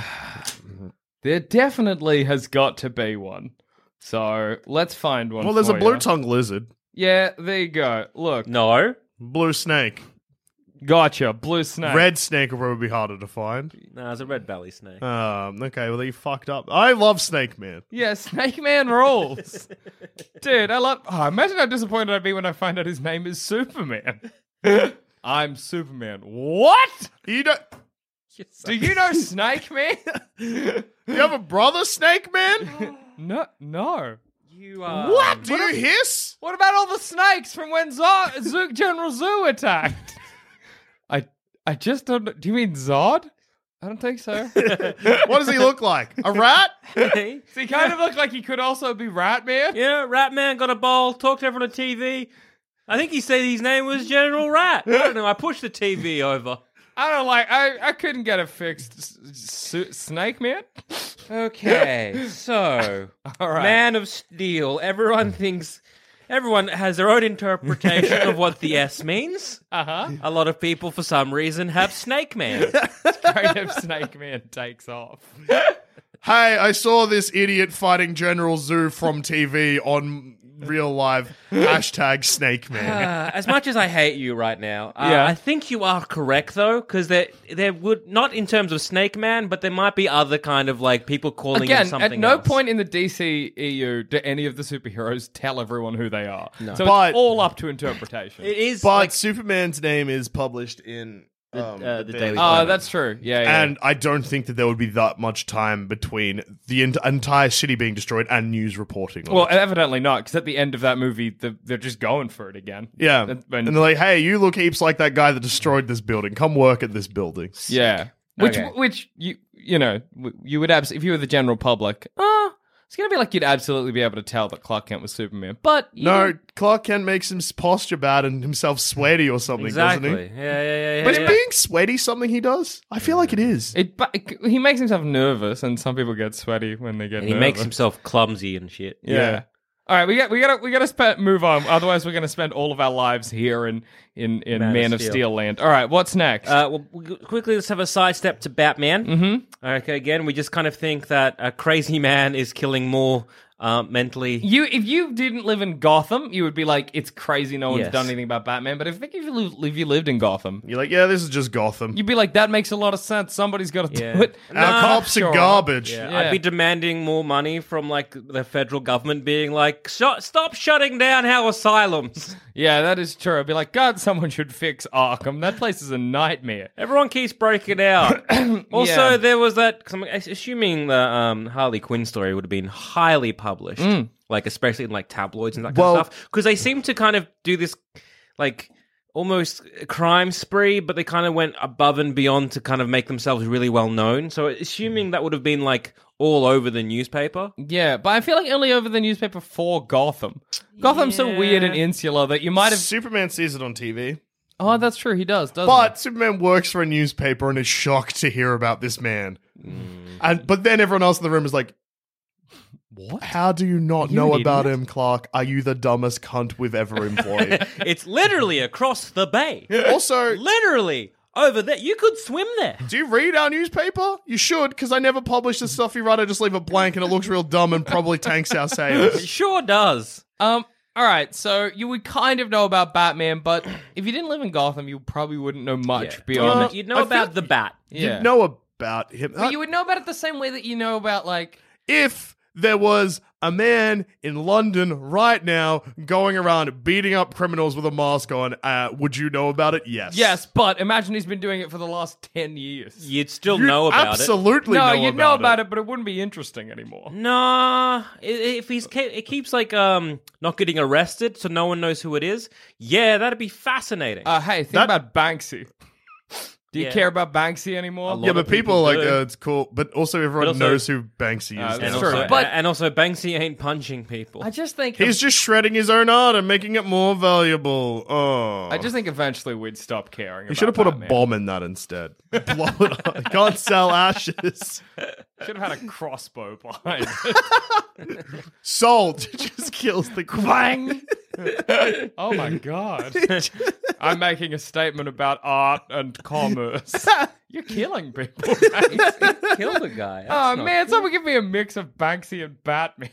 There definitely has got to be one. So let's find one. Well, there's a for blue ya. tongue lizard. Yeah, there you go. Look, No. Blue snake. gotcha. Blue snake. Red snake will probably be harder to find. No, it's a red belly snake. Um, okay, well, you fucked up. I love Snake Man. Yeah, Snake Man rules. Dude, I love. Oh, imagine how disappointed I'd be when I find out his name is Superman. I'm Superman. What? You don't. Do you know Snake Man? You have a brother, Snake Man? No, no. You are. What? Do you hiss? What about all the snakes from when Zod, Zoo, General Zoo attacked? I I just don't know. Do you mean Zod? I don't think so. What does he look like? A rat? So he kind of looked like he could also be Ratman. Yeah, Rat Man got a bowl, talked to everyone on T V. I think he said his name was General Rat. I don't know, I pushed the T V over. I don't like. I, I couldn't get it fixed. S- s- Snake Man. Okay, so All right. Man of Steel. Everyone thinks, everyone has their own interpretation of what the S means. Uh huh. A lot of people, for some reason, have Snake Man. Straight up Snake Man takes off. Hey, I saw this idiot fighting General Zoo from T V on real live. Hashtag Snake Man. Uh, as much as I hate you right now, uh, Yeah. I think you are correct though, because there there would not in terms of Snake Man, but there might be other kind of like people calling him Again, something at no else. point in the D C E U do any of the superheroes tell everyone who they are. So But- it's all up to interpretation. it is But like Superman's name is published in um, uh, the Daily Oh, Planet. that's true. Yeah, yeah. And I don't think that there would be that much time between the ent- entire city being destroyed and news reporting on well, it. evidently not, because at the end of that movie, the, they're just going for it again. Yeah. And- And they're like, hey, you look heaps like that guy that destroyed this building. Come work at this building. Yeah. Which, Okay. which you, you know, w- you would abs- if you were the general public. Oh, it's gonna be like you'd absolutely be able to tell that Clark Kent was Superman. But you No, know- Clark Kent makes him posture bad and himself sweaty or something, exactly. doesn't he? Yeah, yeah, yeah. yeah But is yeah. being sweaty something he does? I feel like it is. it, but it- he makes himself nervous, and some people get sweaty when they get. And he nervous. makes himself clumsy and shit. Yeah. Yeah. All right, we got we got we got to spe- move on. Otherwise, we're going to spend all of our lives here in in, in Man Man, of of Steel. Steel. land. All right, what's next? Uh, well, we- quickly, let's have a sidestep to Batman. Mm-hmm. Okay, again, we just kind of think that a crazy man is killing more uh, mentally. you, if you didn't live in Gotham, you would be like, it's crazy. No one's Yes. done anything about Batman. But if, if you live, if you lived in Gotham, You're like, yeah, this is just Gotham. you'd be like, that makes a lot of sense. Somebody's got to Yeah. do it. Our cops sure. are garbage. Yeah, Yeah. I'd be demanding more money from like the federal government, being like, "Sh- "Stop shutting down our asylums." Yeah, that is true. I'd be like, God, someone should fix Arkham. That place is a nightmare. Everyone keeps breaking out. Also, Yeah. there was that. Cause I'm assuming the um, Harley Quinn story would have been highly published, like especially in like tabloids and that kind Well- of stuff, because they seem to kind of do this like almost crime spree, but they kind of went above and beyond to kind of make themselves really well known. So, assuming that would have been like all over the newspaper. Yeah, but I feel like only over the newspaper for Gotham. Gotham's so Yeah. weird and insular that you might have. Superman sees it on T V. Oh, that's true. He does, doesn't But Superman works for a newspaper and is shocked to hear about this man. And But then everyone else in the room is like, What? how do you not You know an about idiot? him, Clark? Are you the dumbest cunt we've ever employed? It's literally across the bay. Also, Literally over there. You could swim there. do you read our newspaper? You should, because I never publish the stuff you write. I just leave it blank and it looks real dumb and probably tanks our It sales. sure does. Um. All right, so you would kind of know about Batman, but if you didn't live in Gotham, you probably wouldn't know much Yeah. beyond. Uh, You'd know I about feel- the bat. yeah. You know about him. but you would know about it the same way that you know about like. If there was a man in London right now going around beating up criminals with a mask on, uh, would you know about it? Yes. Yes, but imagine he's been doing it for the last ten years. You'd still You'd know about it. absolutely no, know you'd about know it. about it, but it wouldn't be interesting anymore. Nah, i- if he's ke- it keeps like um not getting arrested, so no one knows who it is. Yeah, that'd be fascinating. Uh, hey, think That- about Banksy. Do you Yeah. care about Banksy anymore? A lot Yeah, of but people, people are like, do. uh, it's cool. But also, everyone also- knows who Banksy Uh, is. that's now. And true. also, But- and also, Banksy ain't punching people. I just think He's just shredding his own art and making it more valuable. Oh, I just think eventually we'd stop caring. he should have put about a bomb in that instead. Blow it up. Can't sell ashes. Should have had a crossbow behind it. Sold. Just kills the Bang! Oh my god. I'm making a statement about art and commerce. You're killing people, mate. Killed a guy. That's Oh not man, someone give me a mix of Banksy and Batman.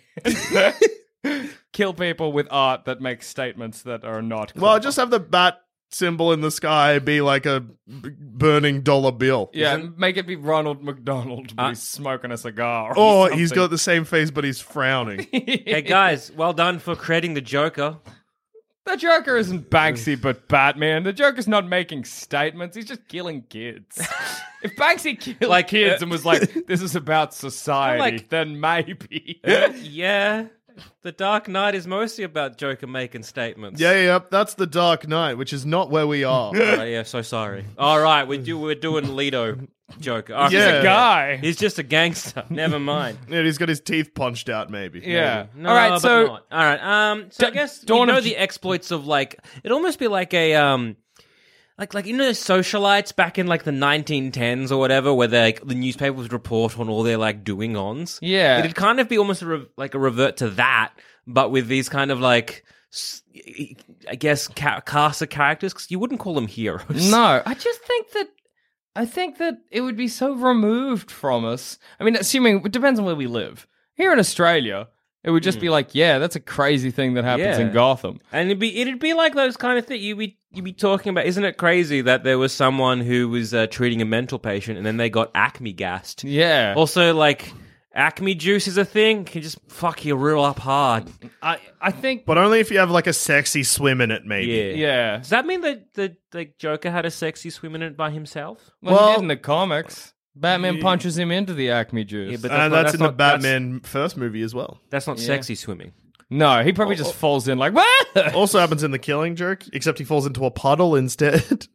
Kill people with art that makes statements that are not Well, clever. just have the bat symbol in the sky be like a b- burning dollar bill. Yeah, make it be Ronald McDonald, but Uh, he's smoking a cigar. Or Or he's something. got the same face, but he's frowning. Hey guys, well done for creating the Joker. The Joker isn't Banksy, but Batman. The Joker's not making statements. He's just killing kids. If Banksy killed Like, kids uh, and was like, this is about society, Like- then maybe. Yeah, the Dark Knight is mostly about Joker making statements. Yeah, yeah, that's the Dark Knight, which is not where we are. Oh, yeah, so sorry. All right, we do. We're doing Leto Joker. Oh, Yeah. He's a guy. he's just a gangster. Never mind. Yeah, he's got his teeth punched out, maybe. Yeah. No, All right, but so not. all right. Um, so I D- guess Dawn you know of the Ju- exploits of like it almost be like a um. Like, like you know, socialites back in like the nineteen tens or whatever, where they like, the newspapers would report on all their like doing-ons. Yeah. it'd kind of be almost a re- like a revert to that, but with these kind of like, s- I guess, ca- cast of characters. Because you wouldn't call them heroes. No, I just think that I think that it would be so removed from us. I mean, assuming it depends on where we live. Here in Australia, it would just be like, yeah, that's a crazy thing that happens Yeah. in Gotham. And it'd be it'd be like those kind of things you'd be you'd be talking about. Isn't it crazy that there was someone who was uh, treating a mental patient and then they got acme gassed? Yeah. Also, like acme juice is a thing. Can just fuck you real up hard. I I think But only if you have like a sexy swim in it, maybe. Yeah. yeah. Does that mean that the the Joker had a sexy swim in it by himself? Well, Well- he did in the comics. Batman punches him into the acme juice. Yeah, but And not- that's, in the not- that's- Batman first movie as well. That's not sexy swimming. no, he probably just falls in like, what? Also happens in the Killing Joke, except he falls into a puddle instead.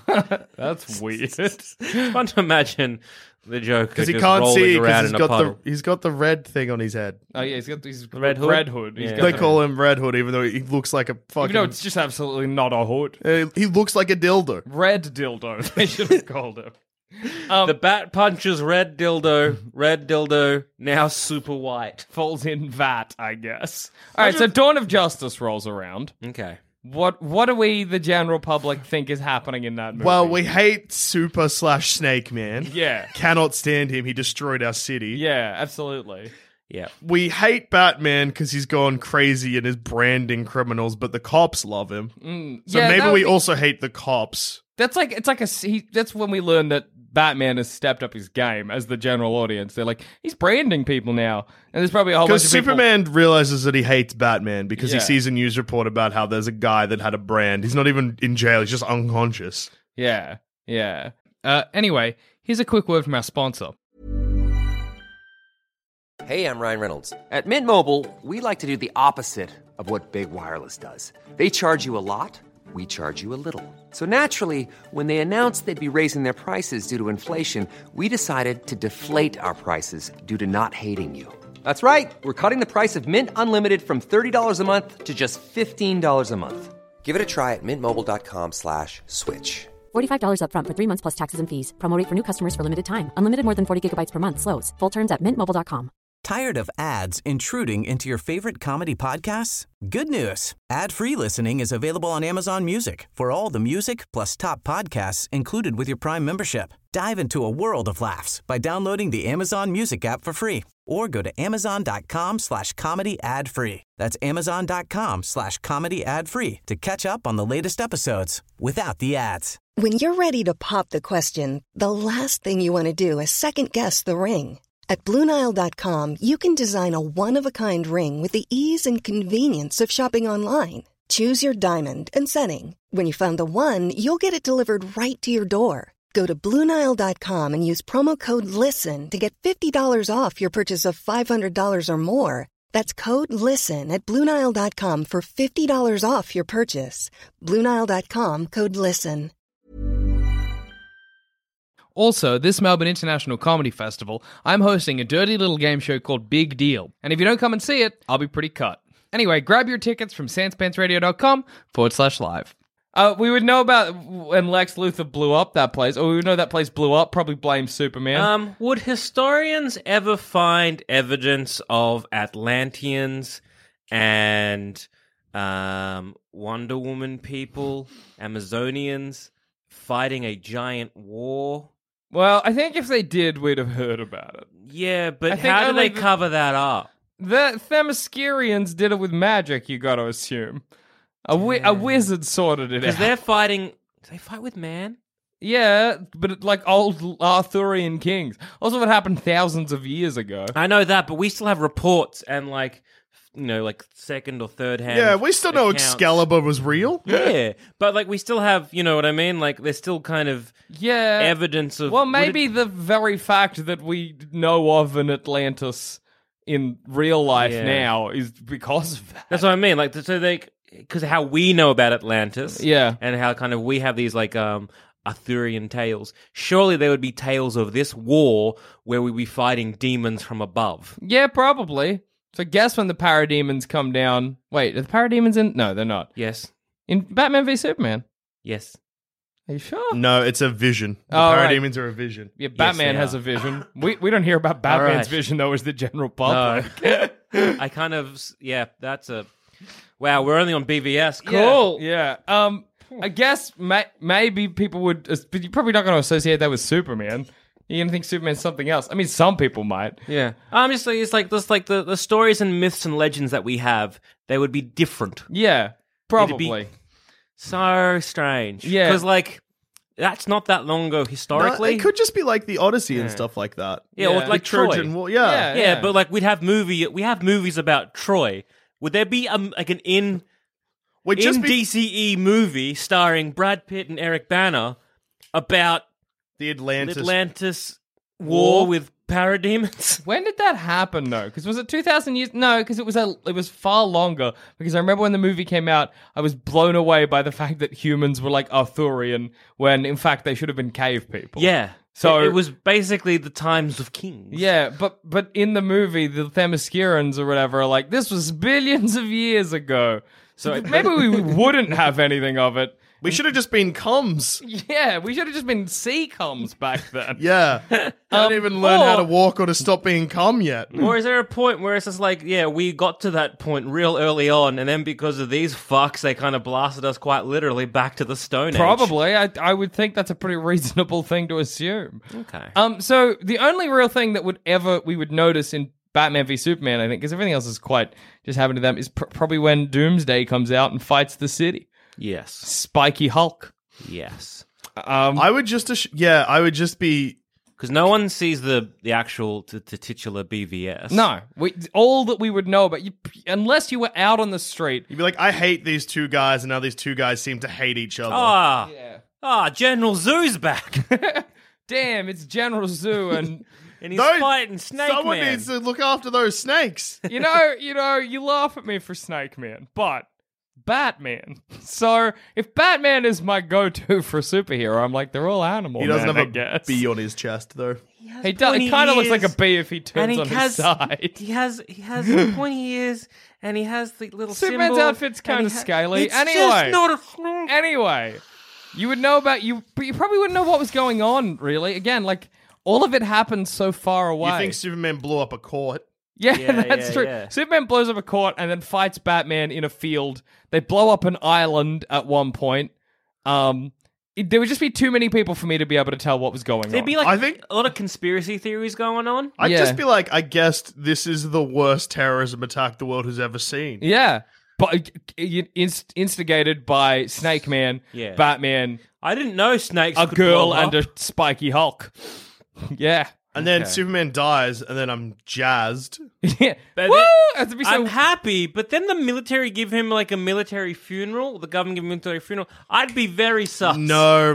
That's weird. It's fun to imagine the Joker Because he just can't rolling see around because he's in a got puddle. the he's got the red thing on his head. Oh yeah, he's got these Red Hood? Red Hood. He's Yeah. got They the- call him Red Hood, even though he looks like a fucking. even though it's just absolutely not a hood. Uh, he looks like a dildo. Red dildo. They should have called him. Um, The bat punches red dildo, red dildo, now super white. falls in vat, I guess. All right, so Dawn of Justice rolls around. Okay. What what do we, the general public, think is happening in that movie? Well, we hate Super slash Snake Man. yeah, Cannot stand him. He destroyed our city. yeah, absolutely. Yeah. We hate Batman because he's gone crazy and is branding criminals, but the cops love him. So Mm, Yeah, maybe that we would be- also hate the cops. That's like it's like a he, that's when we learn that Batman has stepped up his game as the general audience. They're like, he's branding people now, and there's probably a whole bunch Because of people. Superman realizes that he hates Batman because Yeah. he sees a news report about how there's a guy that had a brand. He's not even in jail. He's just unconscious. Yeah, yeah. Uh, anyway, here's a quick word from our sponsor. Hey, I'm Ryan Reynolds. At Mint Mobile, we like to do the opposite of what Big Wireless does. They charge you a lot, we charge you a little. So naturally, when they announced they'd be raising their prices due to inflation, we decided to deflate our prices due to not hating you. That's right. We're cutting the price of Mint Unlimited from thirty dollars a month to just fifteen dollars a month. Give it a try at mintmobile.com slash switch. forty-five dollars up front for three months plus taxes and fees. Promo rate for new customers for limited time. Unlimited more than forty gigabytes per month. Slows full terms at mint mobile dot com. Tired of ads intruding into your favorite comedy podcasts? Good news. Ad-free listening is available on Amazon Music for all the music plus top podcasts included with your Prime membership. Dive into a world of laughs by downloading the Amazon Music app for free or go to amazon.com slash comedy ad free. That's amazon.com slash comedy ad free to catch up on the latest episodes without the ads. When you're ready to pop the question, the last thing you want to do is second-guess the ring. At Blue Nile dot com, you can design a one-of-a-kind ring with the ease and convenience of shopping online. Choose your diamond and setting. When you find the one, you'll get it delivered right to your door. Go to Blue Nile dot com and use promo code LISTEN to get fifty dollars off your purchase of five hundred dollars or more. That's code LISTEN at Blue Nile dot com for fifty dollars off your purchase. Blue Nile dot com, code LISTEN. Also, this Melbourne International Comedy Festival, I'm hosting a dirty little game show called Big Deal. And if you don't come and see it, I'll be pretty cut. Anyway, grab your tickets from sanspantsradio.com forward slash live. Uh, we would know about when Lex Luthor blew up that place, or we would know that place blew up, probably blame Superman. Um, would historians ever find evidence of Atlanteans and um, Wonder Woman people, Amazonians, fighting a giant war? Well, I think if they did, we'd have heard about it. Yeah, but I think how do only they the- cover that up? The Themyscirians did it with magic, you gotta assume. A, wi- a wizard sorted it Because out. they're fighting... Do they fight with man? Yeah, but it- like old Arthurian kings. Also, it happened thousands of years ago. I know that, but we still have reports and, like, you know, like second or third hand. Yeah, we still know accounts. Excalibur was real. Yeah, but, like, we still have, you know what I mean? Like, there's still kind of Yeah. evidence of... Well, would maybe it- the very fact that we know of an Atlantis in real life Yeah. now is because of that. That's what I mean. Like, so they... Because how we know about Atlantis... Yeah. And how kind of we have these, like, um... Arthurian tales. Surely there would be tales of this war where we'd be fighting demons from above. Yeah, probably. So guess when the parademons come down. Wait, are the parademons in? No, they're not. Yes. In Batman v Superman. Yes. Are you sure? No, it's a vision. The Oh, right. parademons are a vision. Yeah, Batman they has are. a vision. We we don't hear about Batman's right. vision though as the general public. I kind of... Yeah, that's a... Wow, we're only on B V S. Yeah, Cool. Yeah. Um, I guess may- maybe people would, but you're probably not going to associate that with Superman. You're going to think Superman's something else. I mean, some people might. Yeah. I'm just like, it's like, just like the, the stories and myths and legends that we have, they would be different. Yeah, probably. It'd be so strange. Yeah. Because, like, that's not that long ago No, historically. it could just be like the Odyssey and stuff like that. Yeah, or Yeah. like The Trojan Troy. War. Yeah. Yeah. Yeah, but like we'd have movie, we have movies about Troy. Would there be um, like an in Would just in be D C E movie starring Brad Pitt and Eric Banner about the Atlantis. Atlantis war War? with parademons? When did that happen though? Because was it two thousand years? No, because it was a, it was far longer. Because I remember when the movie came out, I was blown away by the fact that humans were like Arthurian, when in fact they should have been cave people. Yeah. So- it, it was basically the times of kings. Yeah, but but in the movie, the Themyscirans or whatever are like, this was billions of years ago. So maybe we wouldn't have anything of it. We should have just been coms. Yeah, we should have just been sea coms back then. Yeah. Haven't even learned how to walk or to stop being cum yet. Or is there a point where it's just like, yeah, we got to that point real early on, and then because of these fucks, they kind of blasted us quite literally back to the Stone Age? Probably. I, I would think that's a pretty reasonable thing to assume. Okay. Um. So the only real thing that would ever we would notice in Batman v Superman, I think, because everything else is quite just happened to them, is pr- probably when Doomsday comes out and fights the city. Yes. Spiky Hulk. Yes. Um. I would just, ass- yeah, I would just be. Because no one sees the the actual t- the titular B V S. No, we, all that we would know about you, unless you were out on the street. You'd be like, I hate these two guys, and now these two guys seem to hate each other. Ah, Yeah. ah, General Zoo's back, Damn, it's General Zoo, and and he's Those- fighting Snake Someone Man. needs to look after those snakes. you know, you know, you laugh at me for Snake Man, but Batman. So if Batman is my go-to for a superhero, I'm like, they're all animal. He doesn't man, have a a guess. bee on his chest, though. He does. It pointy kind of looks like a ears, bee if he and turns he on has his side. he has he has pointy ears, and he has the little Superman's symbol, outfit's and kind of he ha- scaly. It's Anyway. just not a snake. Anyway, you would know about you, but you probably wouldn't know what was going on. Really, again, like all of it happened so far away. You think Superman blew up a court? Yeah, Yeah, that's yeah, true. yeah. Superman blows up a court and then fights Batman in a field. They blow up an island at one point. Um, it- there would just be too many people for me to be able to tell what was going There'd on. be like I think- a lot of conspiracy theories going on. I'd Yeah. just be like, I guessed this is the worst terrorism attack the world has ever seen. Yeah, but inst- instigated by Snake Man, Yeah. Batman, I didn't know snakes. a could girl, blow and up. a spiky Hulk. Yeah. And then Okay. Superman dies, and then I'm jazzed. Yeah. But Woo! then- Has to be so- I'm happy, but then the military give him like a military funeral. The government give him a military funeral. I'd be very sus. No,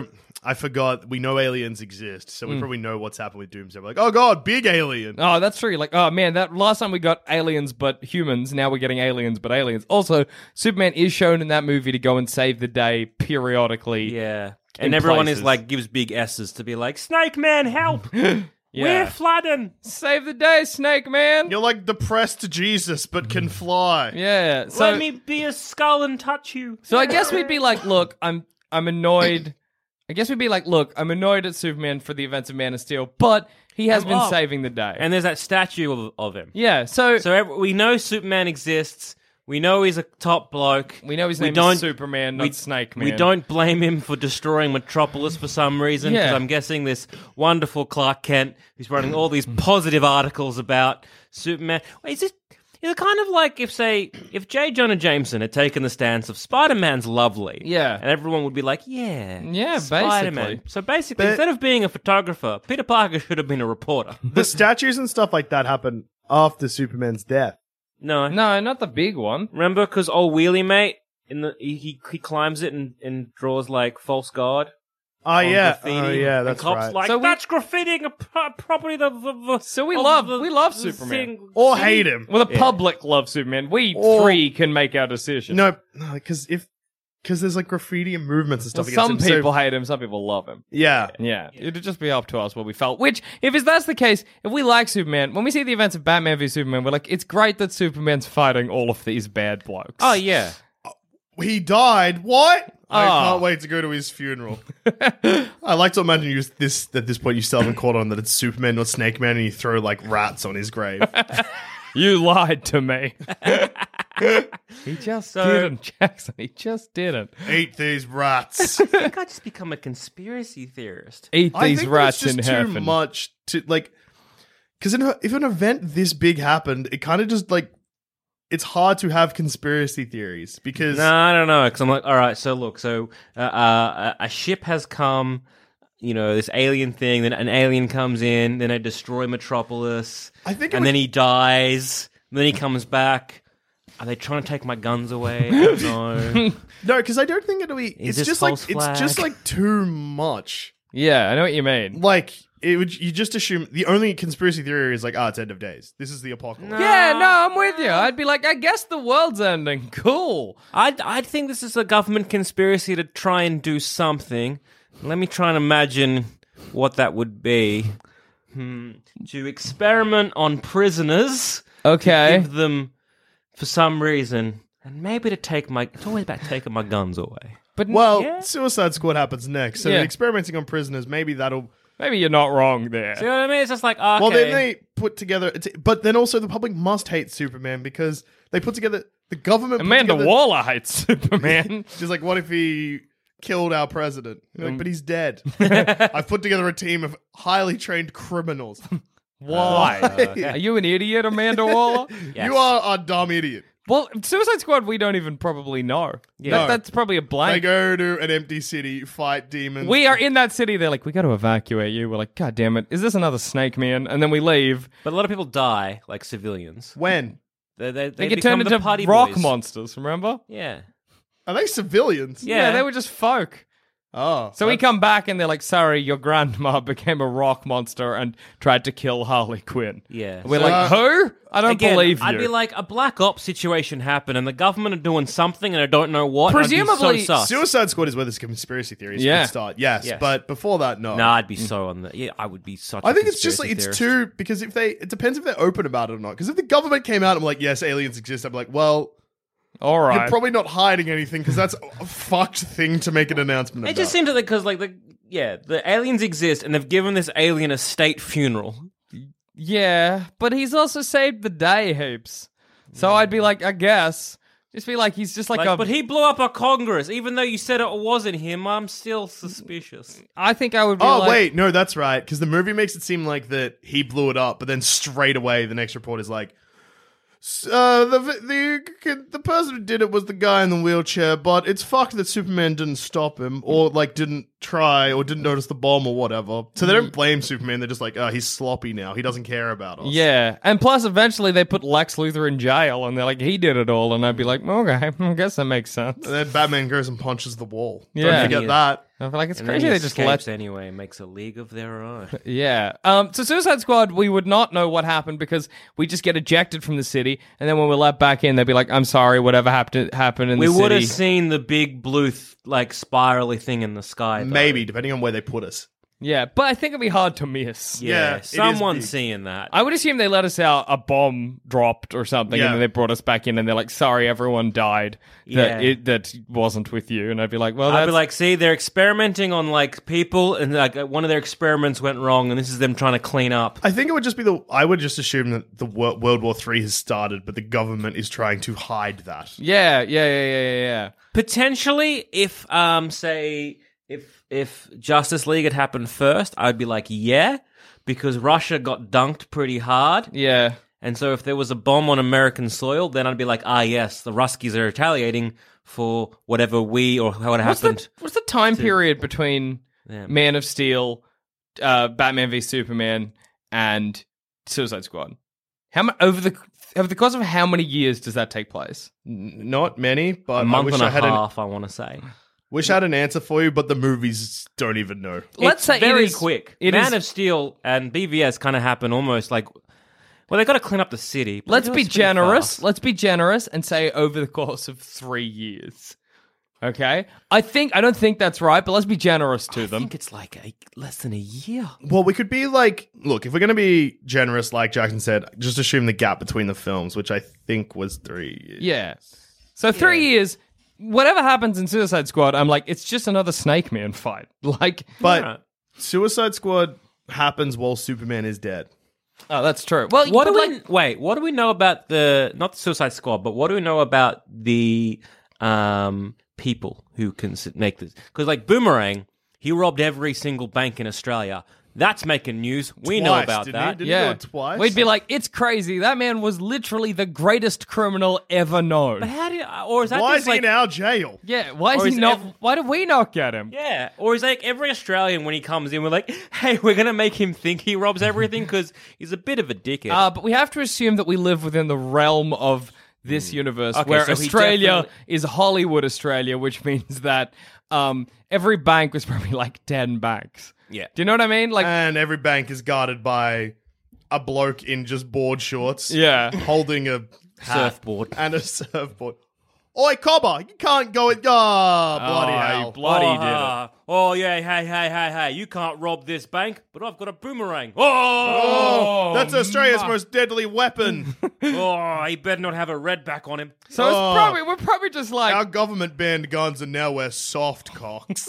I forgot. We know aliens exist, so Hmm. we probably know what's happened with Doomsday. We're like, oh god, big alien. Oh, that's true. Like, oh man, that last time we got aliens but humans, now we're getting aliens but aliens. Also, Superman is shown in that movie to go and save the day periodically. Yeah. in And everyone places. is like, gives big S's to be like, Snake Man, help! Yeah. We're flooding! Save the day, Snake Man. You're like depressed Jesus, but can fly. Yeah. So, Let me be a skull and touch you. so I guess we'd be like, look, I'm I'm annoyed. I guess we'd be like, look, I'm annoyed at Superman for the events of Man of Steel, but he has I'm been up. saving the day. And there's that statue of, of him. yeah. So, So every, we know Superman exists. We know he's a top bloke. we know his we name don't- is Superman, not we, Snake Man. We don't blame him for destroying Metropolis for some reason, because Yeah. I'm guessing this wonderful Clark Kent who's running all these positive articles about Superman. Wait, is it, is it kind of like if, say, if J. Jonah Jameson had taken the stance of Spider-Man's lovely, Yeah. and everyone would be like, yeah, Yeah, Spider-Man. basically. So basically, But- instead of being a photographer, Peter Parker should have been a reporter. The statues and stuff like that happen after Superman's death. No, No, not the big one. remember, because old Wheelie Mate, in the he he, he climbs it and, and draws like false god. Oh on yeah, graffiti, oh yeah, and that's cops right. like So we- that's graffitiing a pro- property of the, the So we of love- the- we love the Superman. thing- or See? hate him. Well, the Yeah. public loves Superman. We Or- three can make our decision. No, no, because if because there's like graffiti and movements and Well, stuff. some against him, so- people hate him, some people love him. yeah. Yeah, it'd just be up to us what we felt. Which, if it's, that's the case, if we like Superman, when we see the events of Batman v Superman, we're like, it's great that Superman's fighting all of these bad blokes. Oh yeah, He died. What? I Oh. can't wait to go to his funeral. I like to imagine you this at this point you still haven't caught on that it's Superman, not Snake Man, and you throw like rats on his grave. You lied to me. He just So- didn't, Jackson. He just didn't. Eat these rats. I think I just become a conspiracy theorist. Eat I these think rats that's in just too heaven. much to like. Because if an event this big happened, it kind of just like it's hard to have conspiracy theories because No, I don't know, because I'm like, all right, so look, so uh, uh, a ship has come, you know, this alien thing, then an alien comes in, then they destroy Metropolis, I think it and would- then he dies, and then he comes back. Are they trying to take my guns away? I don't know. no, because I don't think it'll be. Is it's this just like false it's just flag? like too much. Yeah, I know what you mean. Like it would. You just assume the only conspiracy theory is like, ah, it's end of days. This is the apocalypse. Yeah, no, I'm with you. I'd be like, I guess the world's ending. Cool. I I think this is a government conspiracy to try and do something. Let me try and imagine what that would be. Hmm. To experiment on prisoners. Okay. Give them, for some reason, and maybe to take my. It's always about taking my guns away. But Well, Yeah. Suicide Squad happens next. So Yeah. experimenting on prisoners, maybe that'll. maybe you're not wrong there. See what I mean? It's just like, okay. Well, then they put together. it's- But then also the public must hate Superman because they put together the government. put Amanda together- Waller hates Superman. She's like, what if he killed our president? You're Mm. like, but he's dead. I've put together a team of highly trained criminals. Why? Are you an idiot, Amanda Waller? Yes. You are a dumb idiot. Well, Suicide Squad, we don't even probably know. Yeah. That- No. that's probably a They blank. go to an empty city, fight demons. We are in that city. They're like, we got to evacuate you. We're like, God damn it. Is this another Snake Man? And then we leave. But a lot of people die, like civilians. When? They, they, They, they get become turned the into putty rock boys. monsters, remember? Yeah. Are they civilians? Yeah. they were just folk. Oh. So we that's- come back and they're like, sorry, your grandma became a rock monster and tried to kill Harley Quinn. Yeah. We're So- like, who? I don't Again, believe you. I'd be like, a black ops situation happened and the government are doing something and I don't know what. and I'd be Presumably- so sus. Suicide Squad is where this conspiracy theories Yeah. could start. Yes, Yes. but before that, no. No, I'd be so on the. Yeah, I would be such. I a think it's just like conspiracy it's theorist. too because if they it depends if they're open about it or not. Because if the government came out and were like, yes, aliens exist, I'm like, well, All right. you're probably not hiding anything because that's a fucked thing to make an announcement It about. just seems like because like the yeah the aliens exist and they've given this alien a state funeral. Yeah, but he's also saved the day heaps. So I'd be like, I guess. Just be like, he's just like, Like, a. but he blew up our Congress, even though you said it wasn't him. I'm still suspicious. I think I would be Oh like. wait, no, that's right. Because the movie makes it seem like that he blew it up, but then straight away the next report is like, "S- uh, the the the person who did it was the guy in the wheelchair, but it's fucked that Superman didn't stop him or like didn't try or didn't notice the bomb or whatever. So they don't blame Superman. They're just like, oh, he's sloppy now. He doesn't care about us. Yeah, and plus eventually they put Lex Luthor in jail and they're like, he did it all, and I'd be like, okay, I guess that makes sense. And then Batman goes and punches the wall. Yeah. Don't forget Yeah. that. I feel like it's And crazy then he they just escapes let... anyway and makes a league of their own. Yeah. Um, so Suicide Squad, we would not know what happened because we just get ejected from the city, and then when we're let back in, they'd be like, I'm sorry, whatever happened happened in We the city. would have seen the big blue, th- like, spirally thing in the sky. Though. Maybe, depending on where they put us. Yeah, but I think it'd be hard to miss. Yeah, Yeah, it is someone's big. seeing that. I would assume they let us out, a bomb dropped or something, Yeah. and then they brought us back in, and they're like, sorry, everyone died that Yeah. it, that wasn't with you. And I'd be like, well, I'd that's... be like, see, they're experimenting on, like, people, and, like, one of their experiments went wrong, and this is them trying to clean up. I think it would just be the. I would just assume that the Wor- World War Three has started, but the government is trying to hide that. yeah, yeah, yeah, yeah, yeah, yeah. Potentially, if, um, say, if if Justice League had happened first, I'd be like, yeah, because Russia got dunked pretty hard. Yeah. And so if there was a bomb on American soil, then I'd be like, ah, yes, the Ruskies are retaliating for whatever we or what What's happened. the, what's the time period between Yeah. Man of Steel, uh, Batman v Superman, and Suicide Squad? How mu- over the over the course of how many years does that take place? N- not many, but A I month wish and a I had an, half, I want to say. wish I had an answer for you, but the movies don't even know. Let's it's say it very is- quick. it Man is- of Steel and B V S kind of happen almost like, well, they got to clean up the city. but Let's they do be it pretty generous. fast. Let's be generous and say over the course of three years. Okay, I think I don't think that's right, but let's be generous to I them. think it's like a, less than a year. Well, we could be like, look, if we're going to be generous, like Jackson said, just assume the gap between the films, which I think was three years. Yeah. So three years. Whatever happens in Suicide Squad, I'm like, it's just another Snake Man fight. Like, But Yeah. Suicide Squad happens while Superman is dead. oh, that's true. Well, What but do like, we wait? What do we know about the not the Suicide Squad, but what do we know about the um, people who can s- make this? Because like Boomerang, he robbed every single bank in Australia. That's making news. We know Twice, about didn't that. he? Didn't he yeah, do it twice? we'd be like, it's crazy. That man was literally the greatest criminal ever known. But how do you, or is that Why just is he like in our jail? Yeah, why is Or he is not? ev- why did we not get him? yeah, or is like every Australian when he comes in, we're like, hey, we're gonna make him think he robs everything because he's a bit of a dickhead. Uh, but we have to assume that we live within the realm of this universe, Okay, where so he Australia definitely- is Hollywood Australia, which means that um, every bank was probably like ten banks. Yeah. Do you know what I mean? Like, And every bank is guarded by a bloke in just board shorts. Yeah. Holding a hat Surfboard. and a surfboard. Oi, Cobber, you can't go in. Oh, bloody Oh, hell. you bloody oh, did it. uh, oh yeah, hey, hey, hey, hey! You can't rob this bank, but I've got a boomerang. Oh, Oh, that's Australia's most deadly weapon. oh, he better not have a red back on him. so it's Oh. probably we're probably just like Our government banned guns and now we're soft cocks.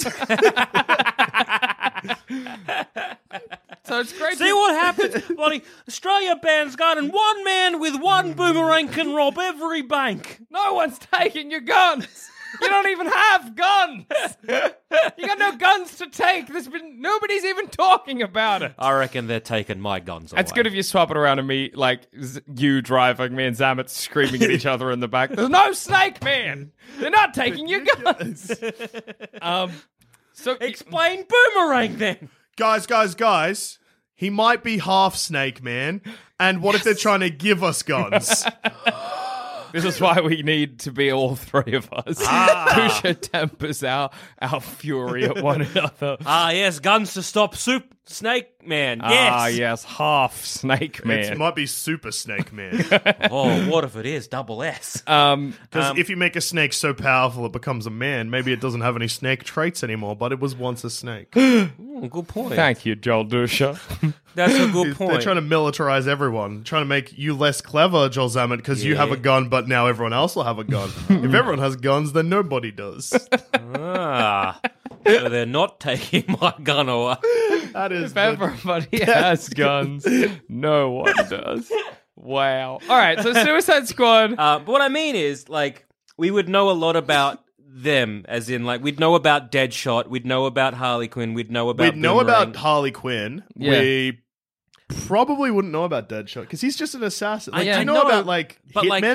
so it's great. See to- what happens, bloody Australia bans gun, and one man with one boomerang can rob every bank. No one's taking your guns. You don't even have guns. You got no guns to take. There's been nobody's even talking about it. I reckon they're taking my guns away. It's good if you swap it around and me, like Z- you driving, me and Zamet screaming at each other in the back. There's no Snake Man. They're not taking your guns. um, so Explain boomerang then. guys, guys, guys. He might be half Snake Man. And what if they're trying to give us guns? this is why we need to be all three of us. Tusha tempers our our fury at one another. Ah, yes, guns to stop Soup Snake Man. Yes. Ah, yes, half Snake It Man. might be Super Snake Man. Oh, what if it is double S? Um, Because if you make a snake so powerful it becomes a man, maybe it doesn't have any snake traits anymore, but it was once a snake. Oh, good point. thank you, Joel Dusha. That's a good point. They're trying to militarize everyone, trying to make you less clever, Joel Zammett, because you have a gun, but now everyone else will have a gun. If everyone has guns, then nobody does. Ah, so they're not taking my gun away. That is If the- everybody has guns, no one does. Wow. All right, so Suicide Squad. Uh, but what I mean is, like, we would know a lot about them, as in, like, we'd know about Deadshot, we'd know about Harley Quinn, we'd know about We'd know Boomerang. about Harley Quinn. Yeah. We probably wouldn't know about Deadshot because he's just an assassin. Like, yeah, do you I know, know, about like but, like- hitmen?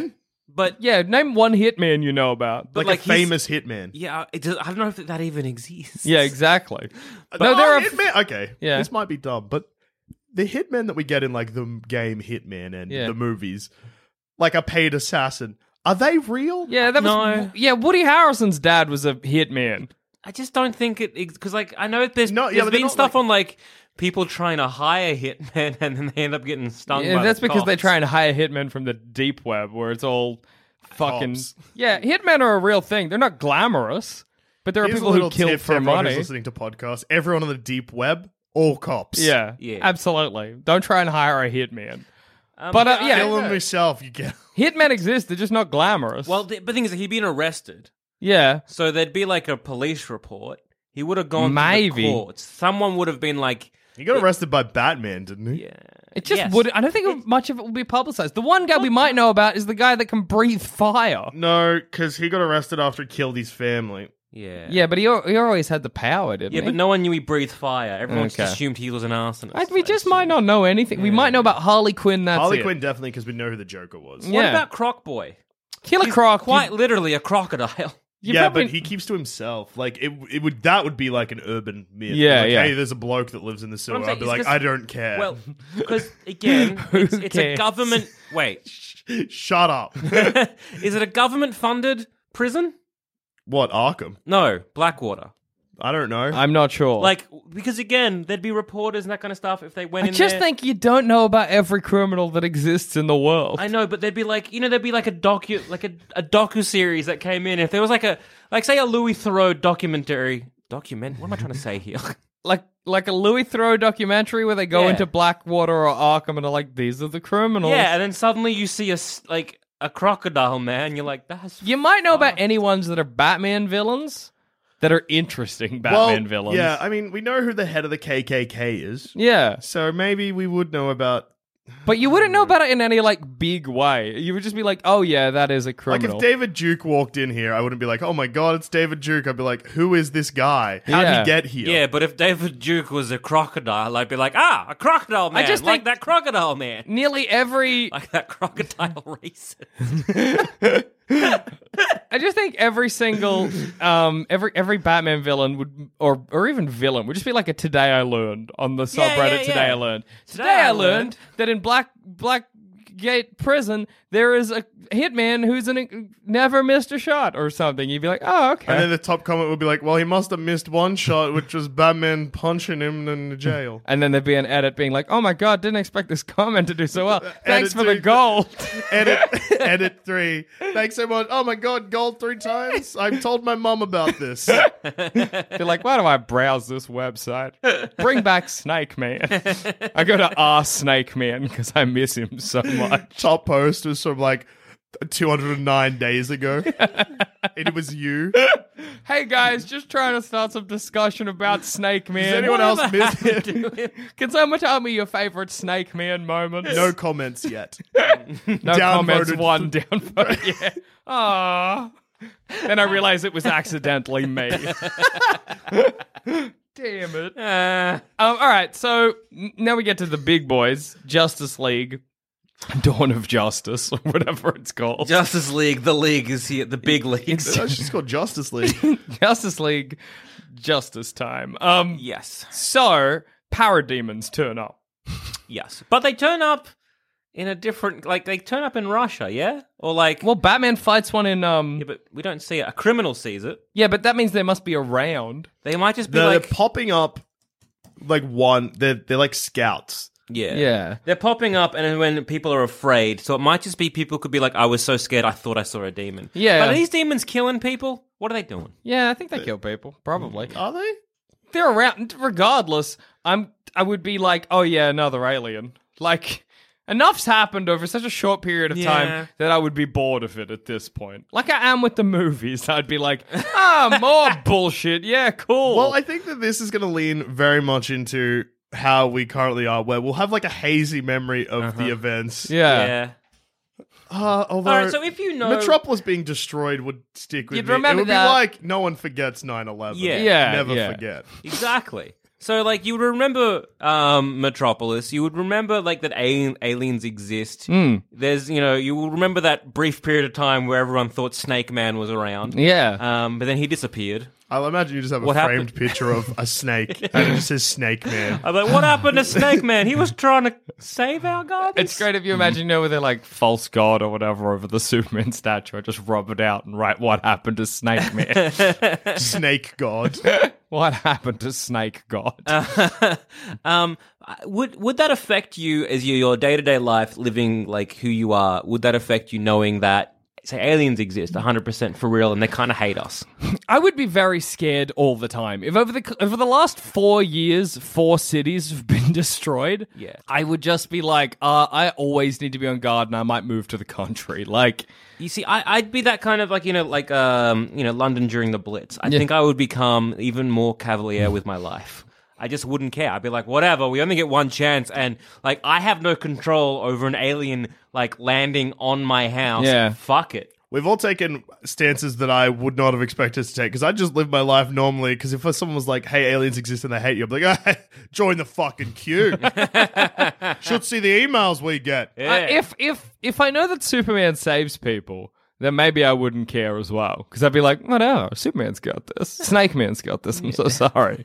But Yeah, name one hitman you know about. But, like, like, a he's- famous hitman. yeah, it does, I don't know if that even exists. Yeah, exactly. No, No, there are hitman. Okay, Yeah. this might be dumb, but the hitmen that we get in like the game Hitman and Yeah. the movies, like a paid assassin, are they real? Yeah, that was No. yeah. Woody Harrelson's dad was a hitman. I just don't think it because like I know there's, No, yeah, there's but they're been not, stuff like- on like people trying to hire hitmen and then they end up getting stung. Yeah, by that's the because they cops. try and hire hitmen from the deep web, where it's all fucking. Cops. Yeah, hitmen are a real thing. They're not glamorous, but there are Here's a people little who kill tip for everyone money. who's listening to podcasts. Everyone on the deep web, all cops. Yeah, Yeah. absolutely. Don't try and hire a hitman. Um, But uh, I- yeah, Kill them yourself, you get. hitmen exist. They're just not glamorous. Well, the, but the thing is, he'd been arrested, yeah, so there'd be like a police report. He would have gone Maybe. to the courts. Someone would have been like, He got arrested by Batman, didn't he? yeah, it just yes. would. I don't think it, much of it will be publicized. The one guy we might know about is the guy that can breathe fire. No, because he got arrested after he killed his family. Yeah, Yeah, but he al- he always had the power, didn't yeah, he? but no one knew he breathed fire. Everyone just Okay. assumed he was an arsonist. I, we just might not know anything. We might know about Harley Quinn. That's Harley it. Quinn definitely, because we know who the Joker was. What Yeah. about Croc Boy? Killer He's Croc. quite you- literally a crocodile. you yeah, probably- but he keeps to himself. Like it, it would that would be like an urban myth. Yeah, like, yeah. Hey, there's a bloke that lives in the sewer. I'm saying I'd be is like, 'cause- I don't care. Well, because again, Who it's, it's a cares? government. Wait, shut up. is it a government-funded prison? What Arkham? No, Blackwater. I don't know. I'm not sure. Like, because again, there'd be reporters and that kind of stuff if they went I in just there. think you don't know about every criminal that exists in the world. I know, but there'd be like, you know, there'd be like a docu, like a, a docu series that came in. If there was like a, like say a Louis Theroux documentary, document. What am I trying to say here? like like a Louis Theroux documentary where they go Yeah. into Blackwater or Arkham and are like, these are the criminals. Yeah, and then suddenly you see a s- like a crocodile man. You're like, that's You might know about any ones that are Batman villains that are interesting Batman well, villains. Yeah, I mean, we know who the head of the K K K is. Yeah. So maybe we would know about. But you wouldn't know about it in any like big way. You would just be like, oh yeah, that is a Like criminal. if David Duke walked in here, I wouldn't be like, "Oh my god, it's David Duke." I'd be like, "Who is this guy? How'd Yeah. he get here?" yeah. But if David Duke was a crocodile, I'd be like, ah, a crocodile man. just like think- that crocodile man. Nearly every Like that crocodile racist. I just think every single um every every Batman villain would or or even villain would just be like a Today I Learned on the Yeah, subreddit yeah, Today yeah. I Learned. Today, Today I I learned learned that in Black Blackgate Prison there is a hitman who's an, never missed a shot or something. You'd be like, oh okay. And then the top comment would be like, "Well, he must have missed one shot, which was Batman punching him in the jail." And then there'd be an edit being like, oh my god, didn't expect this comment to do so well. Thanks Edit for the two. gold. edit, edit three. Thanks so much. Oh my god, gold three times. I've told my mom about this. You're like, why do I browse this website? Bring back Snake Man. I go to R Snake Man because I miss him so much. Top post was from like two hundred nine days ago. It was you. Hey guys, just trying to start some discussion about Snake Man. Does anyone else miss happened him? to him? Can someone tell me your favorite Snake Man moments? No comments yet. no comments. downvoted. One downvote. Yeah. Aww. Then I realized it was accidentally me. Damn it. Uh, Um, all right, so n- now we get to the big boys, Justice League, Dawn of Justice, or whatever it's called. Justice League, the league is here, the big league. It's just called Justice League. Justice League, Justice Time. Um, Yes, so parademons turn up. yes, but they turn up in a different, like they turn up in Russia, yeah, or like, Well, Batman fights one in um. yeah, but we don't see it. A criminal sees it. Yeah, but that means they must be around. They might just be They're like, popping up like one. They're they're like scouts. yeah, Yeah. They're popping up, and then when people are afraid, so it might just be people could be like, I was so scared, I thought I saw a demon. Yeah. but are these demons killing people? What are they doing? Yeah, I think they kill people. Probably. Are they? They're around. Regardless, I'm. I would be like, oh yeah, another alien. Like, enough's happened over such a short period of Yeah. time that I would be bored of it at this point. Like I am with the movies. I'd be like, ah, more bullshit. Yeah, cool. Well, I think that this is going to lean very much into how we currently are, where we'll have like a hazy memory of the events. yeah. yeah. Uh, although All right, so if you know- Metropolis being destroyed would stick with You'd me. remember it would that- be like no one forgets nine eleven. Yeah. Yeah, Never yeah. forget. Exactly. So, like, you would remember um, Metropolis. You would remember, like, that alien, aliens exist. Mm. There's, you know, you will remember that brief period of time where everyone thought Snake Man was around. Yeah. Um, but then he disappeared. I'll imagine you just have a What framed happened? picture of a snake and it just says Snake Man. I'm like, what happened to Snake Man? He was trying to save our gardens. It's great if you imagine, you know, with their like false god or whatever over the Superman statue, just rub it out and write what happened to Snake Man. Snake God. What happened to Snake God? Uh, um, would would that affect you as you, your day to day life, living like who you are? Would that affect you knowing that, say, aliens exist one hundred percent for real and they kind of hate us? I would be very scared all the time. If over the over the last four years, four cities have been destroyed, Yeah. I would just be like, uh, I always need to be on guard and I might move to the country. Like, You see, I, I'd be that kind of like, you know, like, um, you know, London during the Blitz. I Yeah. think I would become even more cavalier with my life. I just wouldn't care. I'd be like, whatever, we only get one chance. And, like, I have no control over an alien, like, landing on my house. Yeah. Fuck it. We've all taken stances that I would not have expected to take because I just live my life normally. Because if someone was like, "Hey, aliens exist and they hate you," I'd be like, ah, "Join the fucking queue." Should see the emails we get. Uh, if if if I know that Superman saves people, then maybe I wouldn't care as well. Because I'd be like, whatever, Superman's got this. Snake Man's got this. I'm so sorry.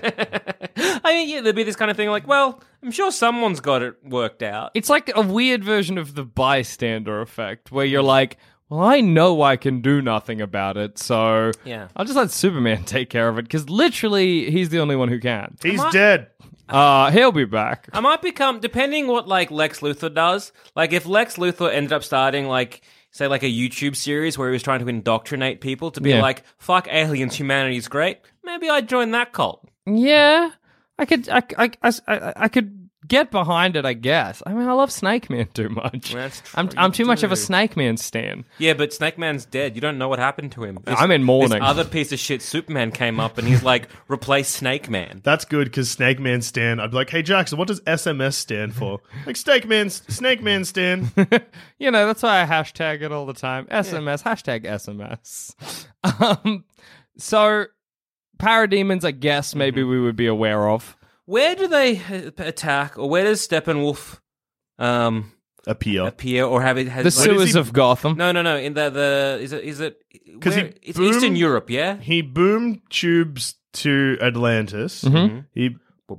I mean, yeah, there'd be this kind of thing like, well, I'm sure someone's got it worked out. It's like a weird version of the bystander effect, where you're like, well, I know I can do nothing about it, so Yeah. I'll just let Superman take care of it, because literally, he's the only one who can. He's Am I- dead. Uh, he'll be back. I might become, depending what, like, Lex Luthor does, like, if Lex Luthor ended up starting, like, say, like a YouTube series where he was trying to indoctrinate people to be Yeah. like, fuck aliens, humanity's great, maybe I'd join that cult. Yeah, I could, I, I, I, I, I could get behind it, I guess. I mean, I love Snake Man too much. That's true, I'm, you I'm too much of a do. Snake Man stan. Yeah, but Snake Man's dead. You don't know what happened to him. This- I'm in mourning. This other piece of shit Superman came up and he's like, replace Snake Man. That's good because Snake Man stand. I'd be like, "Hey Jackson, what does S M S stand for?" Like Snake Man, Snake Man stand. You know, that's why I hashtag it all the time. S M S, hashtag S M S. Um, so, parademons, I guess, maybe we would be aware of. Where do they uh, attack, or where does Steppenwolf um, Appear. appear, or have it? Has, The like- sewers of Gotham. No, no, no. In the the is it is it? 'Cause where- he it's boomed- Eastern Europe, yeah. He boom tubes to Atlantis. Mm-hmm. He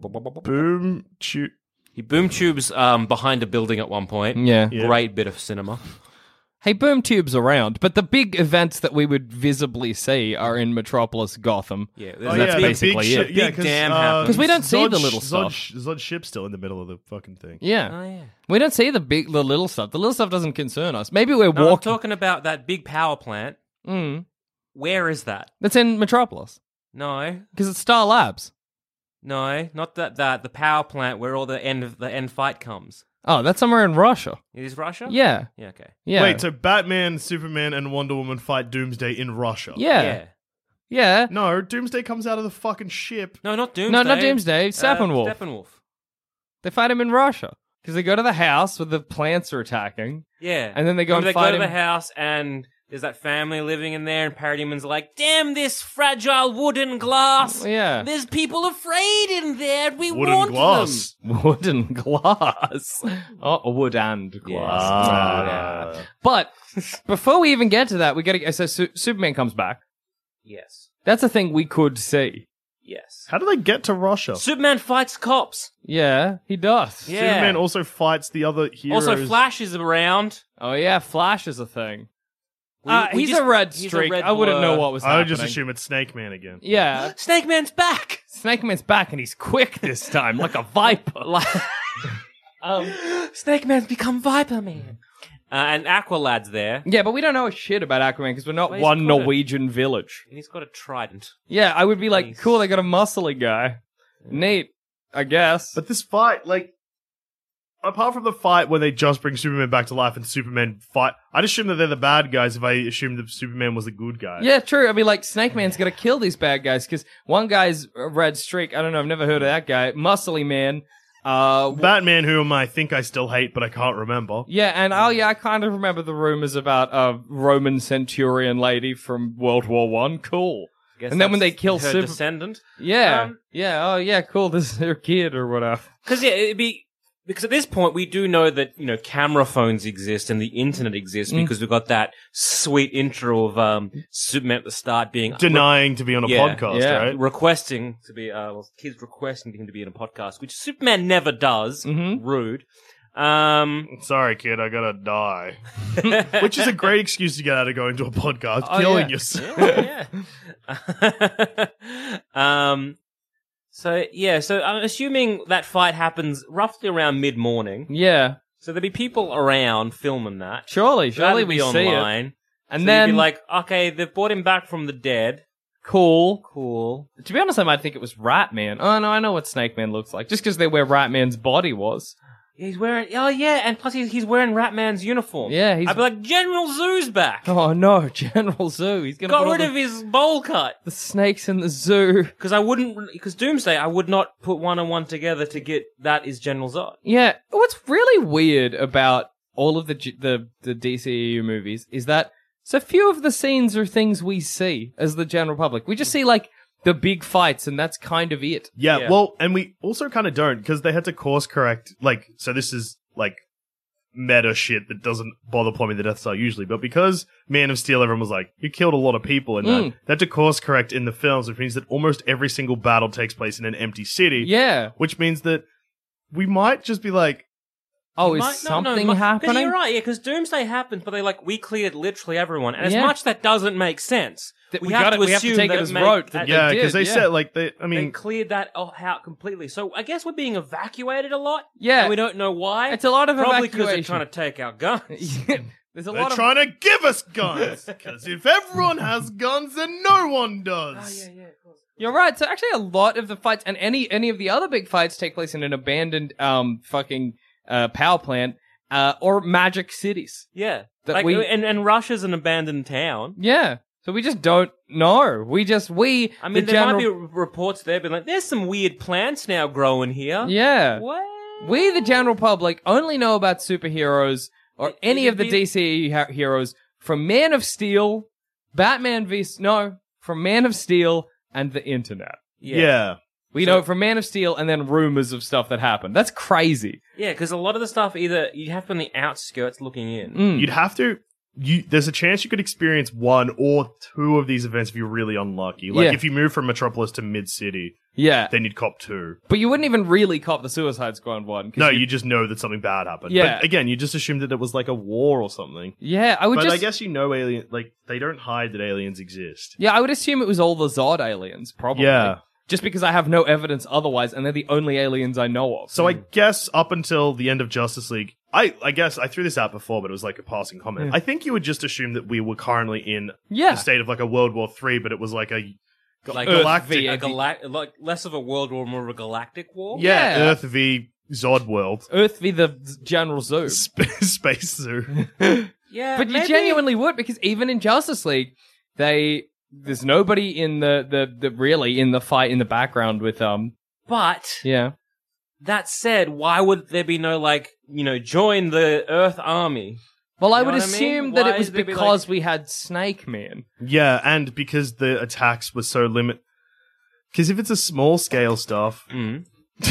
boom tube. He boom tubes um, behind a building at one point. Yeah. Yeah. Great bit of cinema. Hey, boom tubes around, but the big events that we would visibly see are in Metropolis, Gotham. Yeah, Oh, that's yeah, the basically big it. ship- yeah, Big 'cause, dam uh, happens. 'Cause we don't see the Zod- little Zod- stuff. Zod ship's still in the middle of the fucking thing. Yeah. Oh yeah. We don't see the big, the little stuff. The little stuff doesn't concern us. Maybe we're No, I'm walking. talking about that big power plant. Mm. Where is that? That's in Metropolis No, because it's Star Labs. no, not that. That the power plant where all the end of the end fight comes. Oh, that's somewhere in Russia. It is Russia. Yeah. Yeah. Okay. Yeah. Wait, so Batman, Superman, and Wonder Woman fight Doomsday in Russia? yeah. Yeah. Yeah. No, Doomsday comes out of the fucking ship. No, not Doomsday. No, not Doomsday. Uh, Steppenwolf. Steppenwolf. They fight him in Russia because they go to the house where the plants are attacking. Yeah. And then they go Remember and they fight go to him- the house and there's that family living in there and Parademon's like, damn this fragile wooden glass. Yeah. There's people afraid in there. We Wooden want glass. Wooden glass. Oh, wood and glass. Ah. Yeah. But before we even get to that, we got to. So Su- Superman comes back. them. Yes. That's a thing we could see. Yes. How do they get to Russia? Superman fights cops. Yeah, he does. Yeah. Superman also fights the other heroes. Also, Flash is around. Oh yeah, Flash is a thing. We- uh, we he's just- a red he's a streak. red I wouldn't blur. know what was I happening. would just assume it's Snake Man again. Yeah, Snake Man's back. Snake Man's back and he's quick this time, like a viper. Like, um, Snake Man's become Viper Man. Uh, and Aqualad's there. Yeah, but we don't know a shit about Aquaman because we're not Well, he's one got a- Norwegian village. And he's got a trident. Yeah, I would be like, Nice. cool, they got a muscly guy. Neat, I guess. But this fight, like, apart from the fight where they just bring Superman back to life and Superman fight, I'd assume that they're the bad guys if I assumed that Superman was the good guy. Yeah, true. I mean, like, Snake Man's gonna kill these bad guys because one guy's a red streak. I don't know. I've never heard of that guy. Muscly man. Uh, Batman, whom I think I still hate, but I can't remember. yeah, and oh yeah, I kind of remember the rumors about a Roman centurion lady from World War One. Cool. Guess And then when that's they kill her Super- descendant. Yeah. Um, yeah. Oh, yeah, cool. This is their kid or whatever. Because, yeah, it'd be... Because at this point, we do know that, you know, camera phones exist and the internet exists Mm. because we've got that sweet intro of um, Superman at the start being... Denying to be on a Yeah, podcast, yeah. right? requesting to be... Uh, well, kids requesting him to be in a podcast, which Superman never does. Mhm. Rude. Um, Sorry, kid, I gotta die. Which is a great excuse to get out of going to a podcast, Oh, killing yeah. yourself. yeah. um, so, yeah, so I'm assuming that fight happens roughly around mid-morning. Yeah. So there'll be people around filming that. Surely, surely That'll we be see it. online. And So then, you'd be like, okay, they've brought him back from the dead. cool. Cool. To be honest, I might think it was Ratman. Oh, no, I know what Snake Man looks like. Just because they're where Ratman's body was. He's wearing, oh yeah, and plus he's, he's wearing Ratman's uniform. Yeah, he's- I'd be like, General Zoo's back. Oh, no, General Zoo. He's going to Got put all rid the, of his bowl cut. the snakes in the zoo. Because I wouldn't, because Doomsday, I would not put one and one together to get that is General Zod. Yeah. What's really weird about all of the G- the the D C E U movies is that so few of the scenes are things we see as the general public. We just see like the big fights, and that's kind of it. Yeah, Yeah. well, and we also kind of don't, because they had to course correct, like, so this is, like, meta shit that doesn't bother plumbing the Death Star usually, but because Man of Steel, everyone was like, you killed a lot of people in that, Mm. they had to course correct in the films, which means that almost every single battle takes place in an empty city, Yeah. which means that we might just be like, Oh, You is might- no, no, something mu- 'cause happening? You're right, yeah, because Doomsday happens, but they like, we cleared literally everyone. And as Yeah. much that doesn't make sense, That we, we have gotta- to we have to assume take that it as made- rote that yeah, they because did, they yeah. said, like, they, I they mean, cleared that o- out completely. So I guess we're being evacuated a lot. Yeah. And we don't know why. It's a lot of Probably because they're evacuation. trying to take our guns. There's a they're lot of trying to give us guns, because if everyone has guns, then no one does. You're right. So actually, a lot of the fights and any any of the other big fights take place in an abandoned um fucking uh, power plant uh, or magic cities. Yeah. That Like, we- and, and Russia's an abandoned town. Yeah. So we just don't know. We just we. I mean, the there general, might be r- reports there being like, there's some weird plants now growing here. Yeah. What? We, the general public, only know about superheroes or It- any it'd of the be- D C E U he- heroes from Man of Steel, Batman v no, from Man of Steel and the internet. Yeah. We know from Man of Steel and then rumors of stuff that happened. That's crazy. Yeah, because a lot of the stuff either you have to be on the outskirts looking in. Mm. You'd have to. You, there's a chance you could experience one or two of these events if you're really unlucky. Like Yeah. if you move from Metropolis to Mid City, Yeah. then you'd cop two. But you wouldn't even really cop the Suicide Squad one. 'cause No, you- you just know that something bad happened. Yeah. But again, you just assumed that it was like a war or something. Yeah, I would But just. I guess you know alien. Like they don't hide that aliens exist. Yeah, I would assume it was all the Zod aliens, probably. Yeah. Just because I have no evidence otherwise, and they're the only aliens I know of. So I guess up until the end of Justice League, I I guess I threw this out before, but it was like a passing comment. I think you would just assume that we were currently in Yeah. a state of like a World War Three, but it was like a Like galactic. a galac- like less of a world war, more of a galactic war. yeah, Yeah. Earth v Zod world. Earth v the General Zoo. Sp- Space Zoo. Yeah, But you maybe- genuinely would, because even in Justice League, they there's nobody in the, the, the really in the fight in the background with um But yeah. that said, why would there be no like you know join the Earth Army? Well, I You would know what I assume mean? that Why it was would there be, because like- we had Snake Man. Yeah, and because the attacks were so limit. Because if it's a small scale stuff, Mm.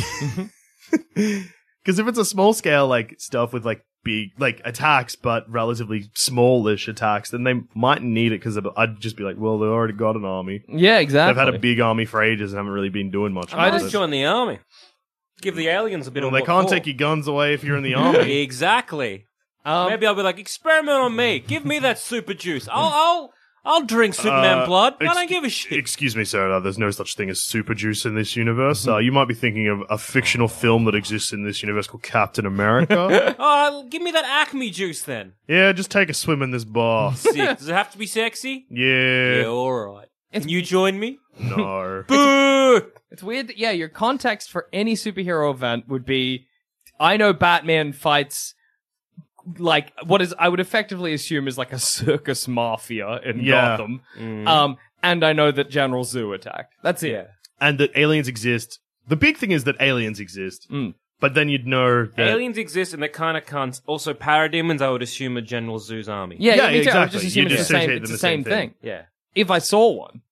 because if it's a small scale like stuff with like big like attacks, but relatively smallish attacks, then they might need it. Because I'd just be like, well, they already got an army. Yeah, exactly. They've had a big army for ages and haven't really been doing much. I with just it. join the army. Give the aliens a bit Well, of they what can't for. take your guns away if you're in the army. Exactly. Um, Maybe I'll be like, experiment on me. Give me that super juice. I'll, I'll, I'll drink Superman Uh, blood. I ex- don't give a shit. Excuse me, sir. Uh, there's no such thing as super juice in this universe. Mm-hmm. Uh, you might be thinking of a fictional film that exists in this universe called Captain America. Oh, give me that Acme juice then. Yeah, just take a swim in this bar. Sick. Does it have to be sexy? Yeah. Yeah, all right. Can you join me? No. Boo! It's weird that, yeah, your context for any superhero event would be, I know Batman fights, like, what is, I would effectively assume is like a circus mafia in Yeah. Gotham. Mm. Um, and I know that General Zoo attacked. That's it. Yeah. And that aliens exist. The big thing is that aliens exist. Mm. But then you'd know that... Aliens exist and they're kind of cunts. Also, parademons, I would assume, are General Zoo's army. Yeah, Yeah, me too. I would exactly. just assume You'd it's the same, associate it's them the same the same thing. thing. Yeah. If I saw one.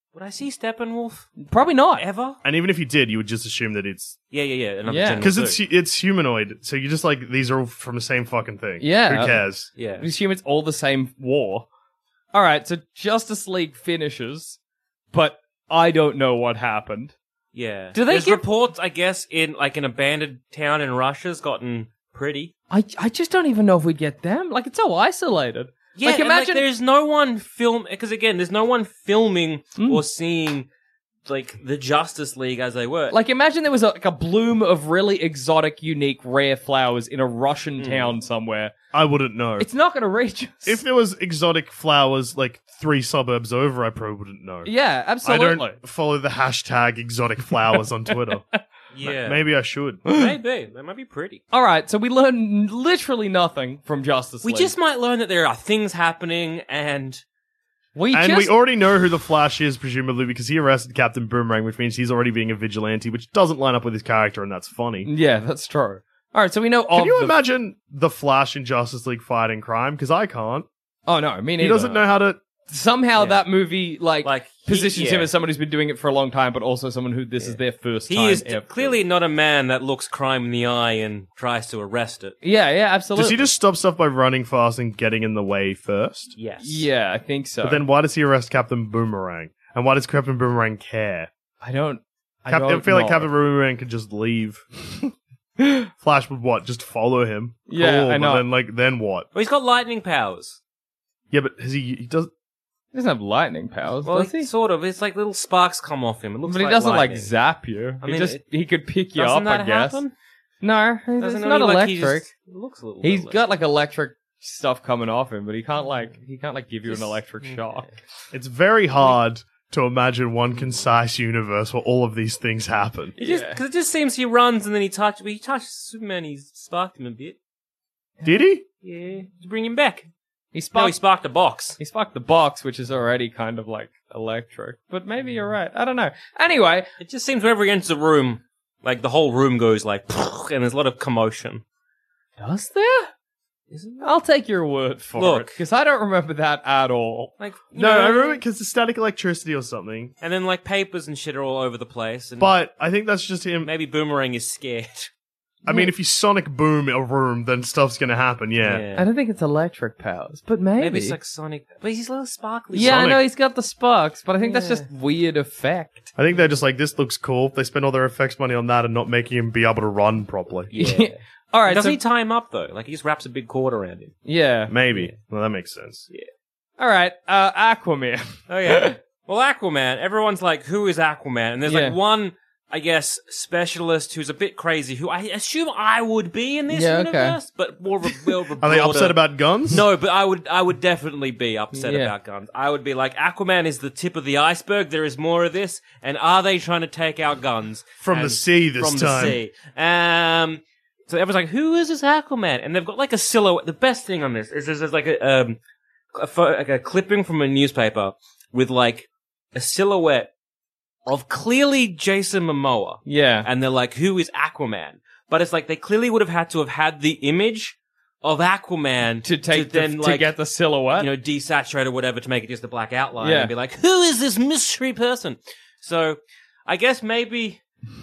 Would I see Steppenwolf Probably not. ever? And even if you did, you would just assume that it's Yeah, yeah, yeah. Another Yeah. general because it's suit. it's humanoid. So you're just like these are all from the same fucking thing. Yeah. Who cares? yeah. We assume it's all the same war. All right, so Justice League finishes, but I don't know what happened. Yeah. Do they There's give- reports, I guess, in like an abandoned town in Russia's gotten pretty. I I just don't even know if we'd get them. Like, it's so isolated. Yeah, like, and, imagine there's no one film because again, there's no one filming Mm. or seeing like the Justice League as they were. Like, imagine there was a, like a bloom of really exotic, unique, rare flowers in a Russian town somewhere. I wouldn't know. It's not going to reach us. If there was exotic flowers like three suburbs over, I probably wouldn't know. yeah, absolutely. I don't follow the hashtag exotic flowers on Twitter. yeah, Maybe I should. maybe they might be pretty. All right, so we learn literally nothing from Justice We League. just might learn that there are things happening, and we And just we already know who the Flash is, presumably, because he arrested Captain Boomerang, which means he's already being a vigilante, which doesn't line up with his character, and that's funny. yeah, that's true. All right, so we know. Can of you the... imagine the Flash in Justice League fighting crime? Because I can't. Oh no, me neither. He doesn't know how to. Somehow Yeah. that movie like, Like, he- positions him yeah. as someone who's been doing it for a long time, but also someone who this is their first he time. is ever. clearly not a man that looks crime in the eye and tries to arrest it. Yeah, yeah, absolutely. Does he just stop stuff by running fast and getting in the way first? Yes. Yeah, I think so. But then why does he arrest Captain Boomerang? And why does Captain Boomerang care? I don't. I Cap- don't I feel like know. Captain Boomerang could just leave. Flash would what? Just follow him? Yeah, Cool, I know. But then, like, then what? Well, he's got lightning powers. Yeah, but has he? He does. He doesn't have lightning powers, Well, does he? sort of. It's like little sparks come off him. It looks But he like doesn't lightning. like zap you. I he mean, just it- he could pick you Doesn't up. that I guess. happen? No, it's Doesn't not it look like he electric. just- it looks a little. He's bit got like electric stuff coming off him, but he can't like he can't like give you an Just- electric shock. It's very hard to imagine one concise universe where all of these things happen. It just because it just seems he runs and then he touches. He touched Superman. He sparked him a bit. Did he? Yeah, to bring him back. He No, sparked he sparked a box. he sparked the box, which is already kind of like electric. But maybe you're right. I don't know. Anyway, It just seems whenever he enters a room, like the whole room goes like, and there's a lot of commotion. does there? Isn't I'll take your word for Look. it because I don't remember that at all. like you No, know, I remember because the static electricity or something. And then like papers and shit are all over the place. And But I think that's just him. maybe Boomerang is scared. I mean, if you sonic boom a room, then stuff's gonna happen. Yeah. I don't think it's electric powers, but maybe. Maybe it's like Sonic, but he's a little sparkly. yeah, Sonic. I know he's got the sparks, but I think that's Yeah. just weird effect. I think they're just like, this looks cool. They spend all their effects money on that and not making him be able to run properly. Yeah. All right, Doesn't so he tie him up though? Like he just wraps a big cord around him. yeah. Maybe. Well, that makes sense. All right, uh, Aquaman. Oh yeah. Well, Aquaman. Everyone's like, "Who is Aquaman?" And there's Yeah. like one, I guess, specialist who's a bit crazy. Who I assume I would be in this Yeah, okay. universe, but more of a, more of a Are they broader- upset about guns? No, but I would, I would definitely be upset Yeah. about guns. I would be like, Aquaman is the tip of the iceberg. There is more of this, and are they trying to take our guns From the And- sea this from time. the sea? Um, so everyone's like, "Who is this Aquaman?" And they've got like a silhouette. The best thing on this is there's, there's like a um, a, pho- like a clipping from a newspaper with like a silhouette of clearly Jason Momoa. Yeah. And they're like, who is Aquaman? But it's like they clearly would have had to have had the image of Aquaman to take the, then to like get the silhouette. you know desaturate or whatever to make it just a black outline Yeah. and be like, who is this mystery person? So I guess maybe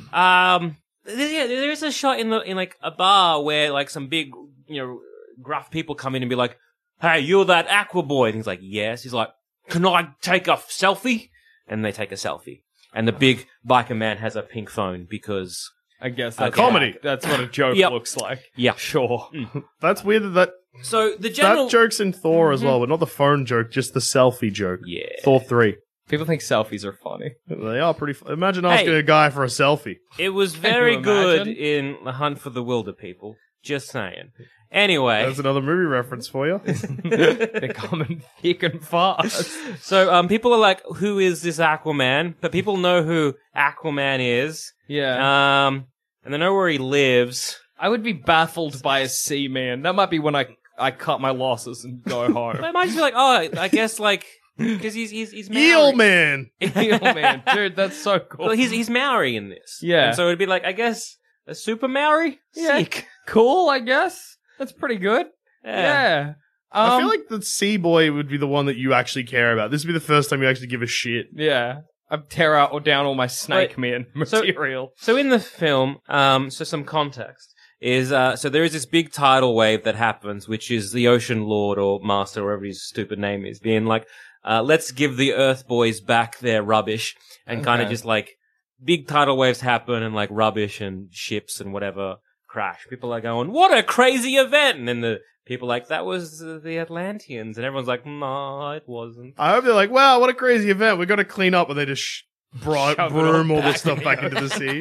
um there, yeah, there is a shot in the in like a bar where like some big you know gruff people come in and be like, hey, you're that Aqua boy. And he's like, yes. He's like, can I take a selfie? And they take a selfie. And the big biker man has a pink phone because I guess Uh, that's comedy. What, that's what a joke Yep. looks like. yeah. Sure. That's weird that that, So the general that joke's in Thor as well, but not the phone joke, just the selfie joke. Yeah. Thor three. People think selfies are funny. They are pretty. F- Imagine asking Hey. a guy for a selfie. It was you very good imagine? in The Hunt for the Wilder People. Just saying. Anyway, That's another movie reference for you. They're coming thick and fast. so um, people are like, "Who is this Aquaman?" But people know who Aquaman is. Yeah. Um, and they know where he lives. I would be baffled by a sea man. That might be when I I cut my losses and go home. But I might just be like, "Oh, I guess like because he's he's he's Maori. Eel man. Eel man, dude, that's so cool. Well, he's he's Maori in this. Yeah. And so it'd be like, I guess a super Maori. Yeah. Sick. Cool, I guess. That's pretty good. Yeah. I Um, feel like the sea boy would be the one that you actually care about. This would be the first time you actually give a shit. Yeah. I tear out or down all my Snake Wait, Man so- material. So in the film, um, so some context is, uh, so there is this big tidal wave that happens, which is the Ocean Lord or Master, or whatever his stupid name is, being like, uh, let's give the Earth Boys back their rubbish, and kind of Okay. just like, big tidal waves happen, and like rubbish and ships and whatever crash. People are going, what a crazy event! And then the people are like, that was uh, the Atlanteans, and everyone's like, no, it wasn't. I hope they're like, wow, what a crazy event. We've got to clean up, and they just sh- bro- Shove it all broom all back this stuff in back the into the sea.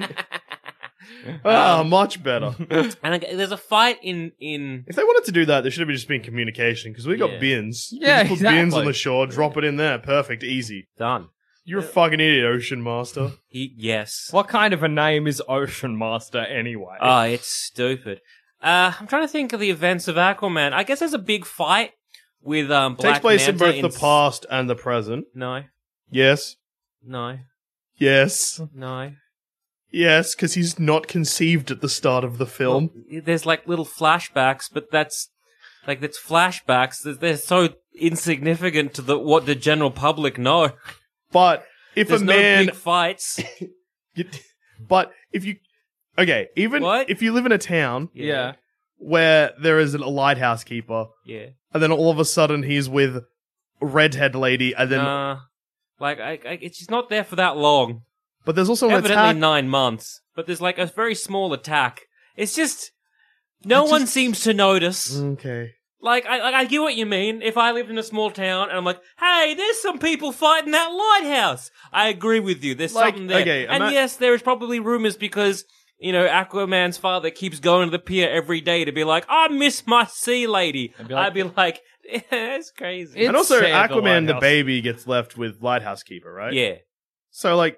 Ah, much better. And I- there's a fight in, in, If they wanted to do that, there should have just been communication, because we got Yeah. bins. We Yeah, just put bins exactly. on the shore, drop it in there. Perfect, easy. done. You're a fucking idiot, Ocean Master. He, yes. What kind of a name is Ocean Master anyway? Oh, it's stupid. Uh, I'm trying to think of the events of Aquaman. I guess there's a big fight with um Black Takes place in Manta both the past and the present. No, Yes. no, Yes. no. Yes, because he's not conceived at the start of the film. Well, there's like little flashbacks, but that's like that's flashbacks. They're, they're so insignificant to the what the general public know. But if There's a no man... big fights. you- but if you... Okay, even What? if you live in a town yeah. where there is a lighthouse keeper, Yeah. and then all of a sudden he's with a redhead lady, and then... Nah. Like I, I, it's just not there for that long. But there's also an Evidently attack... nine months. But there's like a very small attack. It's just no I one just- seems to notice. Okay. Like I, I get what you mean. If I lived in a small town and I'm like, hey, there's some people fighting that lighthouse. I agree with you. There's Like, something there. okay, and ima- yes, there is probably rumors because, you know, Aquaman's father keeps going to the pier every day to be like, I miss my sea lady. I'd be like- be like, yeah, that's crazy. It's And also, sad, the Aquaman the lighthouse. baby gets left with Lighthouse Keeper, right? Yeah. So, like,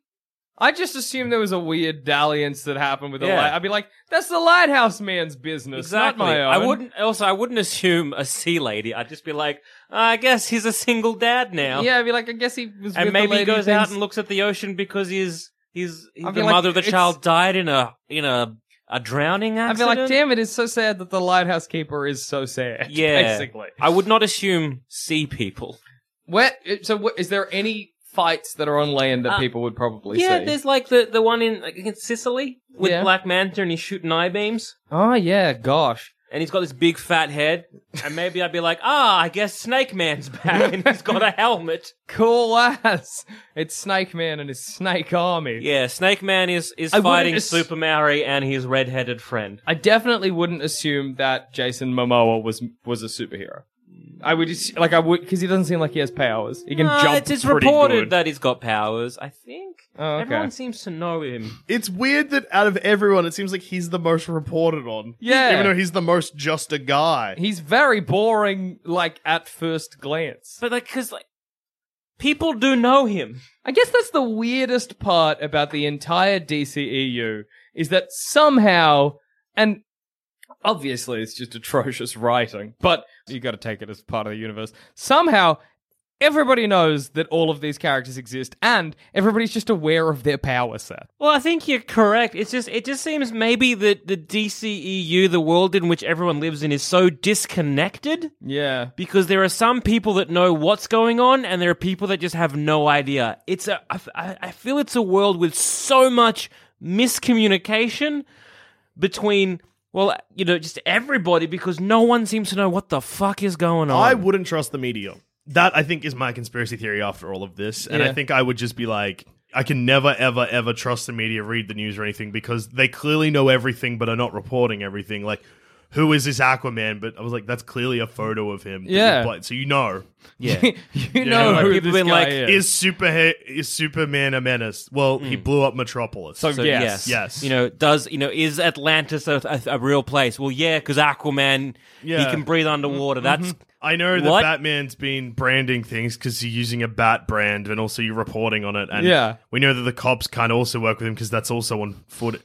I just assumed there was a weird dalliance that happened with the Yeah. light. I'd be like, that's the lighthouse man's business, Exactly. not my own. I wouldn't. Also, I wouldn't assume a sea lady. I'd just be like, I guess he's a single dad now. Yeah, I'd be like, I guess he was and with maybe the lady he goes things- out and looks at the ocean because he's he's, he's I the feel like mother of the it's- child died in a in a a drowning I'd be accident. like, damn it, it's so sad that the lighthouse keeper is so sad. Yeah, basically. I would not assume sea people. Where, so, what, is there any fights that are on land that Uh, people would probably Yeah, see? there's like the the one in like in Sicily with Yeah. Black Manta and he's shooting eye beams. Oh yeah, gosh. And he's got this big fat head, and maybe I'd be like, ah, I guess Snake Man's back, and he's got a helmet. Cool ass. It's Snake Man and his Snake Army. Yeah, Snake Man is is I wouldn't fighting ass- Super Mario and his red-headed friend. I definitely wouldn't assume that Jason Momoa was was a superhero. I would just, like I would because he doesn't seem like he has powers. He can Uh, jump. it's, it's pretty reported good. that he's got powers, I think. Oh, okay. Everyone seems to know him. it's weird that out of everyone, it seems like he's the most reported on. Yeah. Even though he's the most just a guy. He's very boring, like at first glance. But like, because like, people do know him. I guess that's the weirdest part about the entire D C E U is that somehow, and obviously it's just atrocious writing, but you got to take it as part of the universe. Somehow, everybody knows that all of these characters exist, and everybody's just aware of their power set. Well, I think you're correct. It's just, it just seems maybe that the D C E U, the world in which everyone lives in, is so disconnected. Yeah. Because there are some people that know what's going on, and there are people that just have no idea. It's a, I, I I feel it's a world with so much miscommunication between, well, you know, just everybody, because no one seems to know what the fuck is going on. I wouldn't trust the media. That, I think, is my conspiracy theory after all of this. And Yeah. I think I would just be like, I can never, ever, ever trust the media, read the news or anything, because they clearly know everything but are not reporting everything. Like, who is this Aquaman? But I was like, that's clearly a photo of him. that Yeah. you put- So you know. Yeah. you know like who people this been guy like, is. Is Super is Superman a menace? Well, he blew up Metropolis. So, So, yes. yes. Yes. You know, does, you know, is Atlantis a, a, a real place? Well, yeah, because Aquaman, Yeah. he can breathe underwater. That's, I know that What? Batman's been branding things because he's using a bat brand and also you're reporting on it. And Yeah. we know that the cops kind of also work with him because that's also on foot.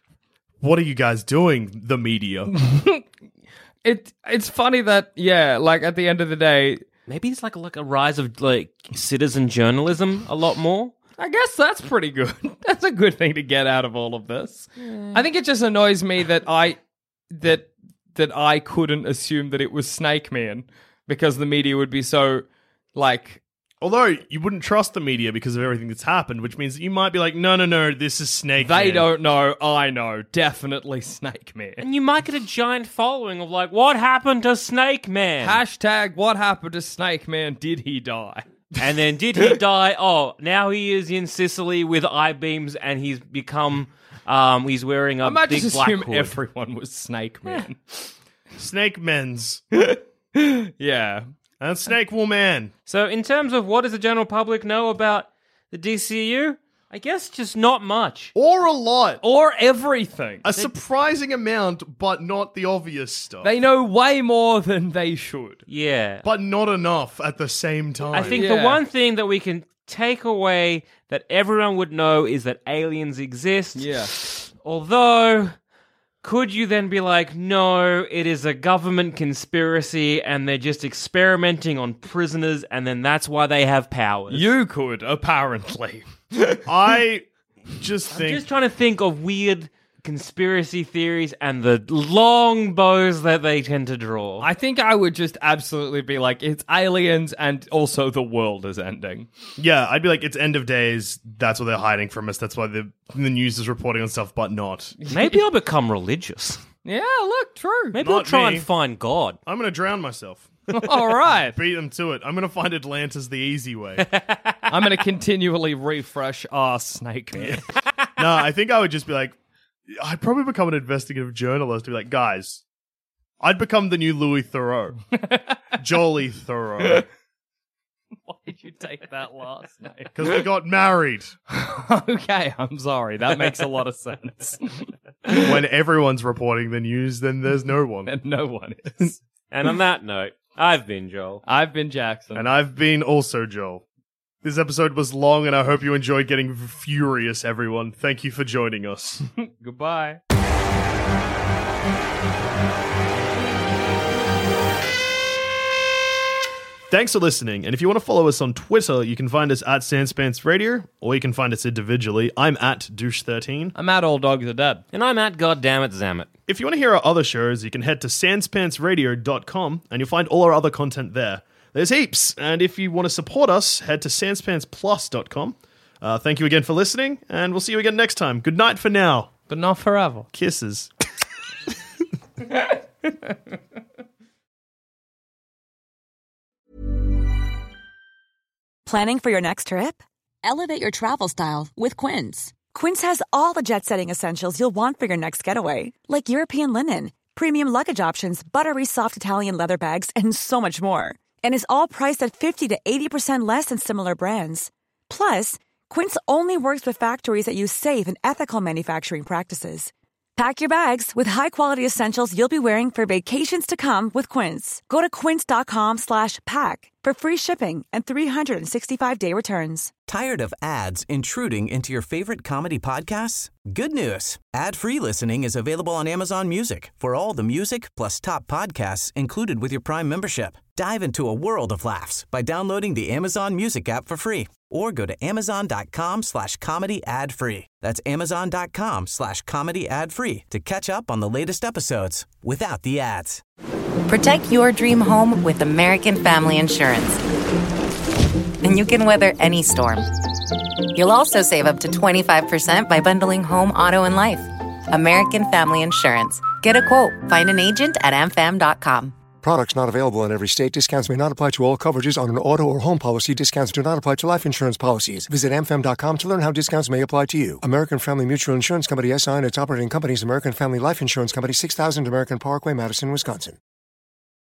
What are you guys doing, the media? It it's funny that yeah, like at the end of the day, maybe it's like, like a rise of, like, citizen journalism a lot more. I guess that's pretty good. That's a good thing to get out of all of this. I think it just annoys me that I that that I couldn't assume that it was Snake Man because the media would be so like Although you wouldn't trust the media because of everything that's happened, which means that you might be like, no, no, no, this is Snake They Man. don't know. I know. Definitely Snake Man. And you might get a giant following of like, what happened to Snake Man? Hashtag what happened to Snake Man? Did he die? And then did he die? Oh, now he is in Sicily with I-beams and he's become, um, he's wearing a I might big just black assume hood. everyone was Snake Man. Snake Men's. Yeah. And Snake Woman. So in terms of what does the general public know about the D C U? I guess just not much. Or a lot. Or everything. A surprising amount, but not the obvious stuff. They know way more than they should. Yeah. But not enough at the same time. I think Yeah. the one thing that we can take away that everyone would know is that aliens exist. Yeah. Although, could you then be like, no, it is a government conspiracy and they're just experimenting on prisoners and then that's why they have powers? You could, apparently. I just I'm think... just trying to think of weird conspiracy theories and the long bows that they tend to draw. I think I would just absolutely be like, it's aliens and also the world is ending. Yeah, I'd be like, it's end of days. That's what they're hiding from us. That's why the, the news is reporting on stuff, but not. Maybe I'll become religious. Yeah, look, true. Maybe Not I'll try me. and find God. I'm going to drown myself. All right. Beat them to it. I'm going to find Atlantis the easy way. I'm going to continually refresh our Snake Man. No, I think I would just be like, I'd probably become an investigative journalist to be like, guys, I'd become the new Louis Theroux. Jolie Theroux. Why did you take that last name? Because we got married. Okay, I'm sorry. That makes a lot of sense. When everyone's reporting the news, then there's no one. And no one is. And on that note, I've been Joel. I've been Jackson. And I've been also Joel. This episode was long, and I hope you enjoyed getting furious, everyone. Thank you for joining us. Goodbye. Thanks for listening, and if you want to follow us on Twitter, you can find us at Sanspants Radio, or you can find us individually. I'm at douche thirteen. I'm at All Dogs Are Dead. And I'm at Goddammit Zammit. If you want to hear our other shows, you can head to sanspantsradio dot com, and you'll find all our other content there. There's heaps, and if you want to support us, head to sanspants plus dot com. Uh, thank you again for listening, and we'll see you again next time. Good night for now. But not forever. Kisses. Planning for your next trip? Elevate your travel style with Quince. Quince has all the jet-setting essentials you'll want for your next getaway, like European linen, premium luggage options, buttery soft Italian leather bags, and so much more. And is all priced at fifty to eighty percent less than similar brands. Plus, Quince only works with factories that use safe and ethical manufacturing practices. Pack your bags with high-quality essentials you'll be wearing for vacations to come with Quince. Go to quince.com slash pack for free shipping and three sixty-five day returns. Tired of ads intruding into your favorite comedy podcasts? Good news. Ad-free listening is available on Amazon Music for all the music plus top podcasts included with your Prime membership. Dive into a world of laughs by downloading the Amazon Music app for free or go to amazon.com slash comedy ad free. That's amazon.com slash comedy ad free to catch up on the latest episodes without the ads. Protect your dream home with American Family Insurance. And you can weather any storm. You'll also save up to twenty-five percent by bundling home, auto, and life. American Family Insurance. Get a quote. Find an agent at a m fam dot com. Products not available in every state. Discounts may not apply to all coverages on an auto or home policy. Discounts do not apply to life insurance policies. Visit a m fam dot com to learn how discounts may apply to you. American Family Mutual Insurance Company S I and its operating companies, American Family Life Insurance Company, six thousand American Parkway, Madison, Wisconsin.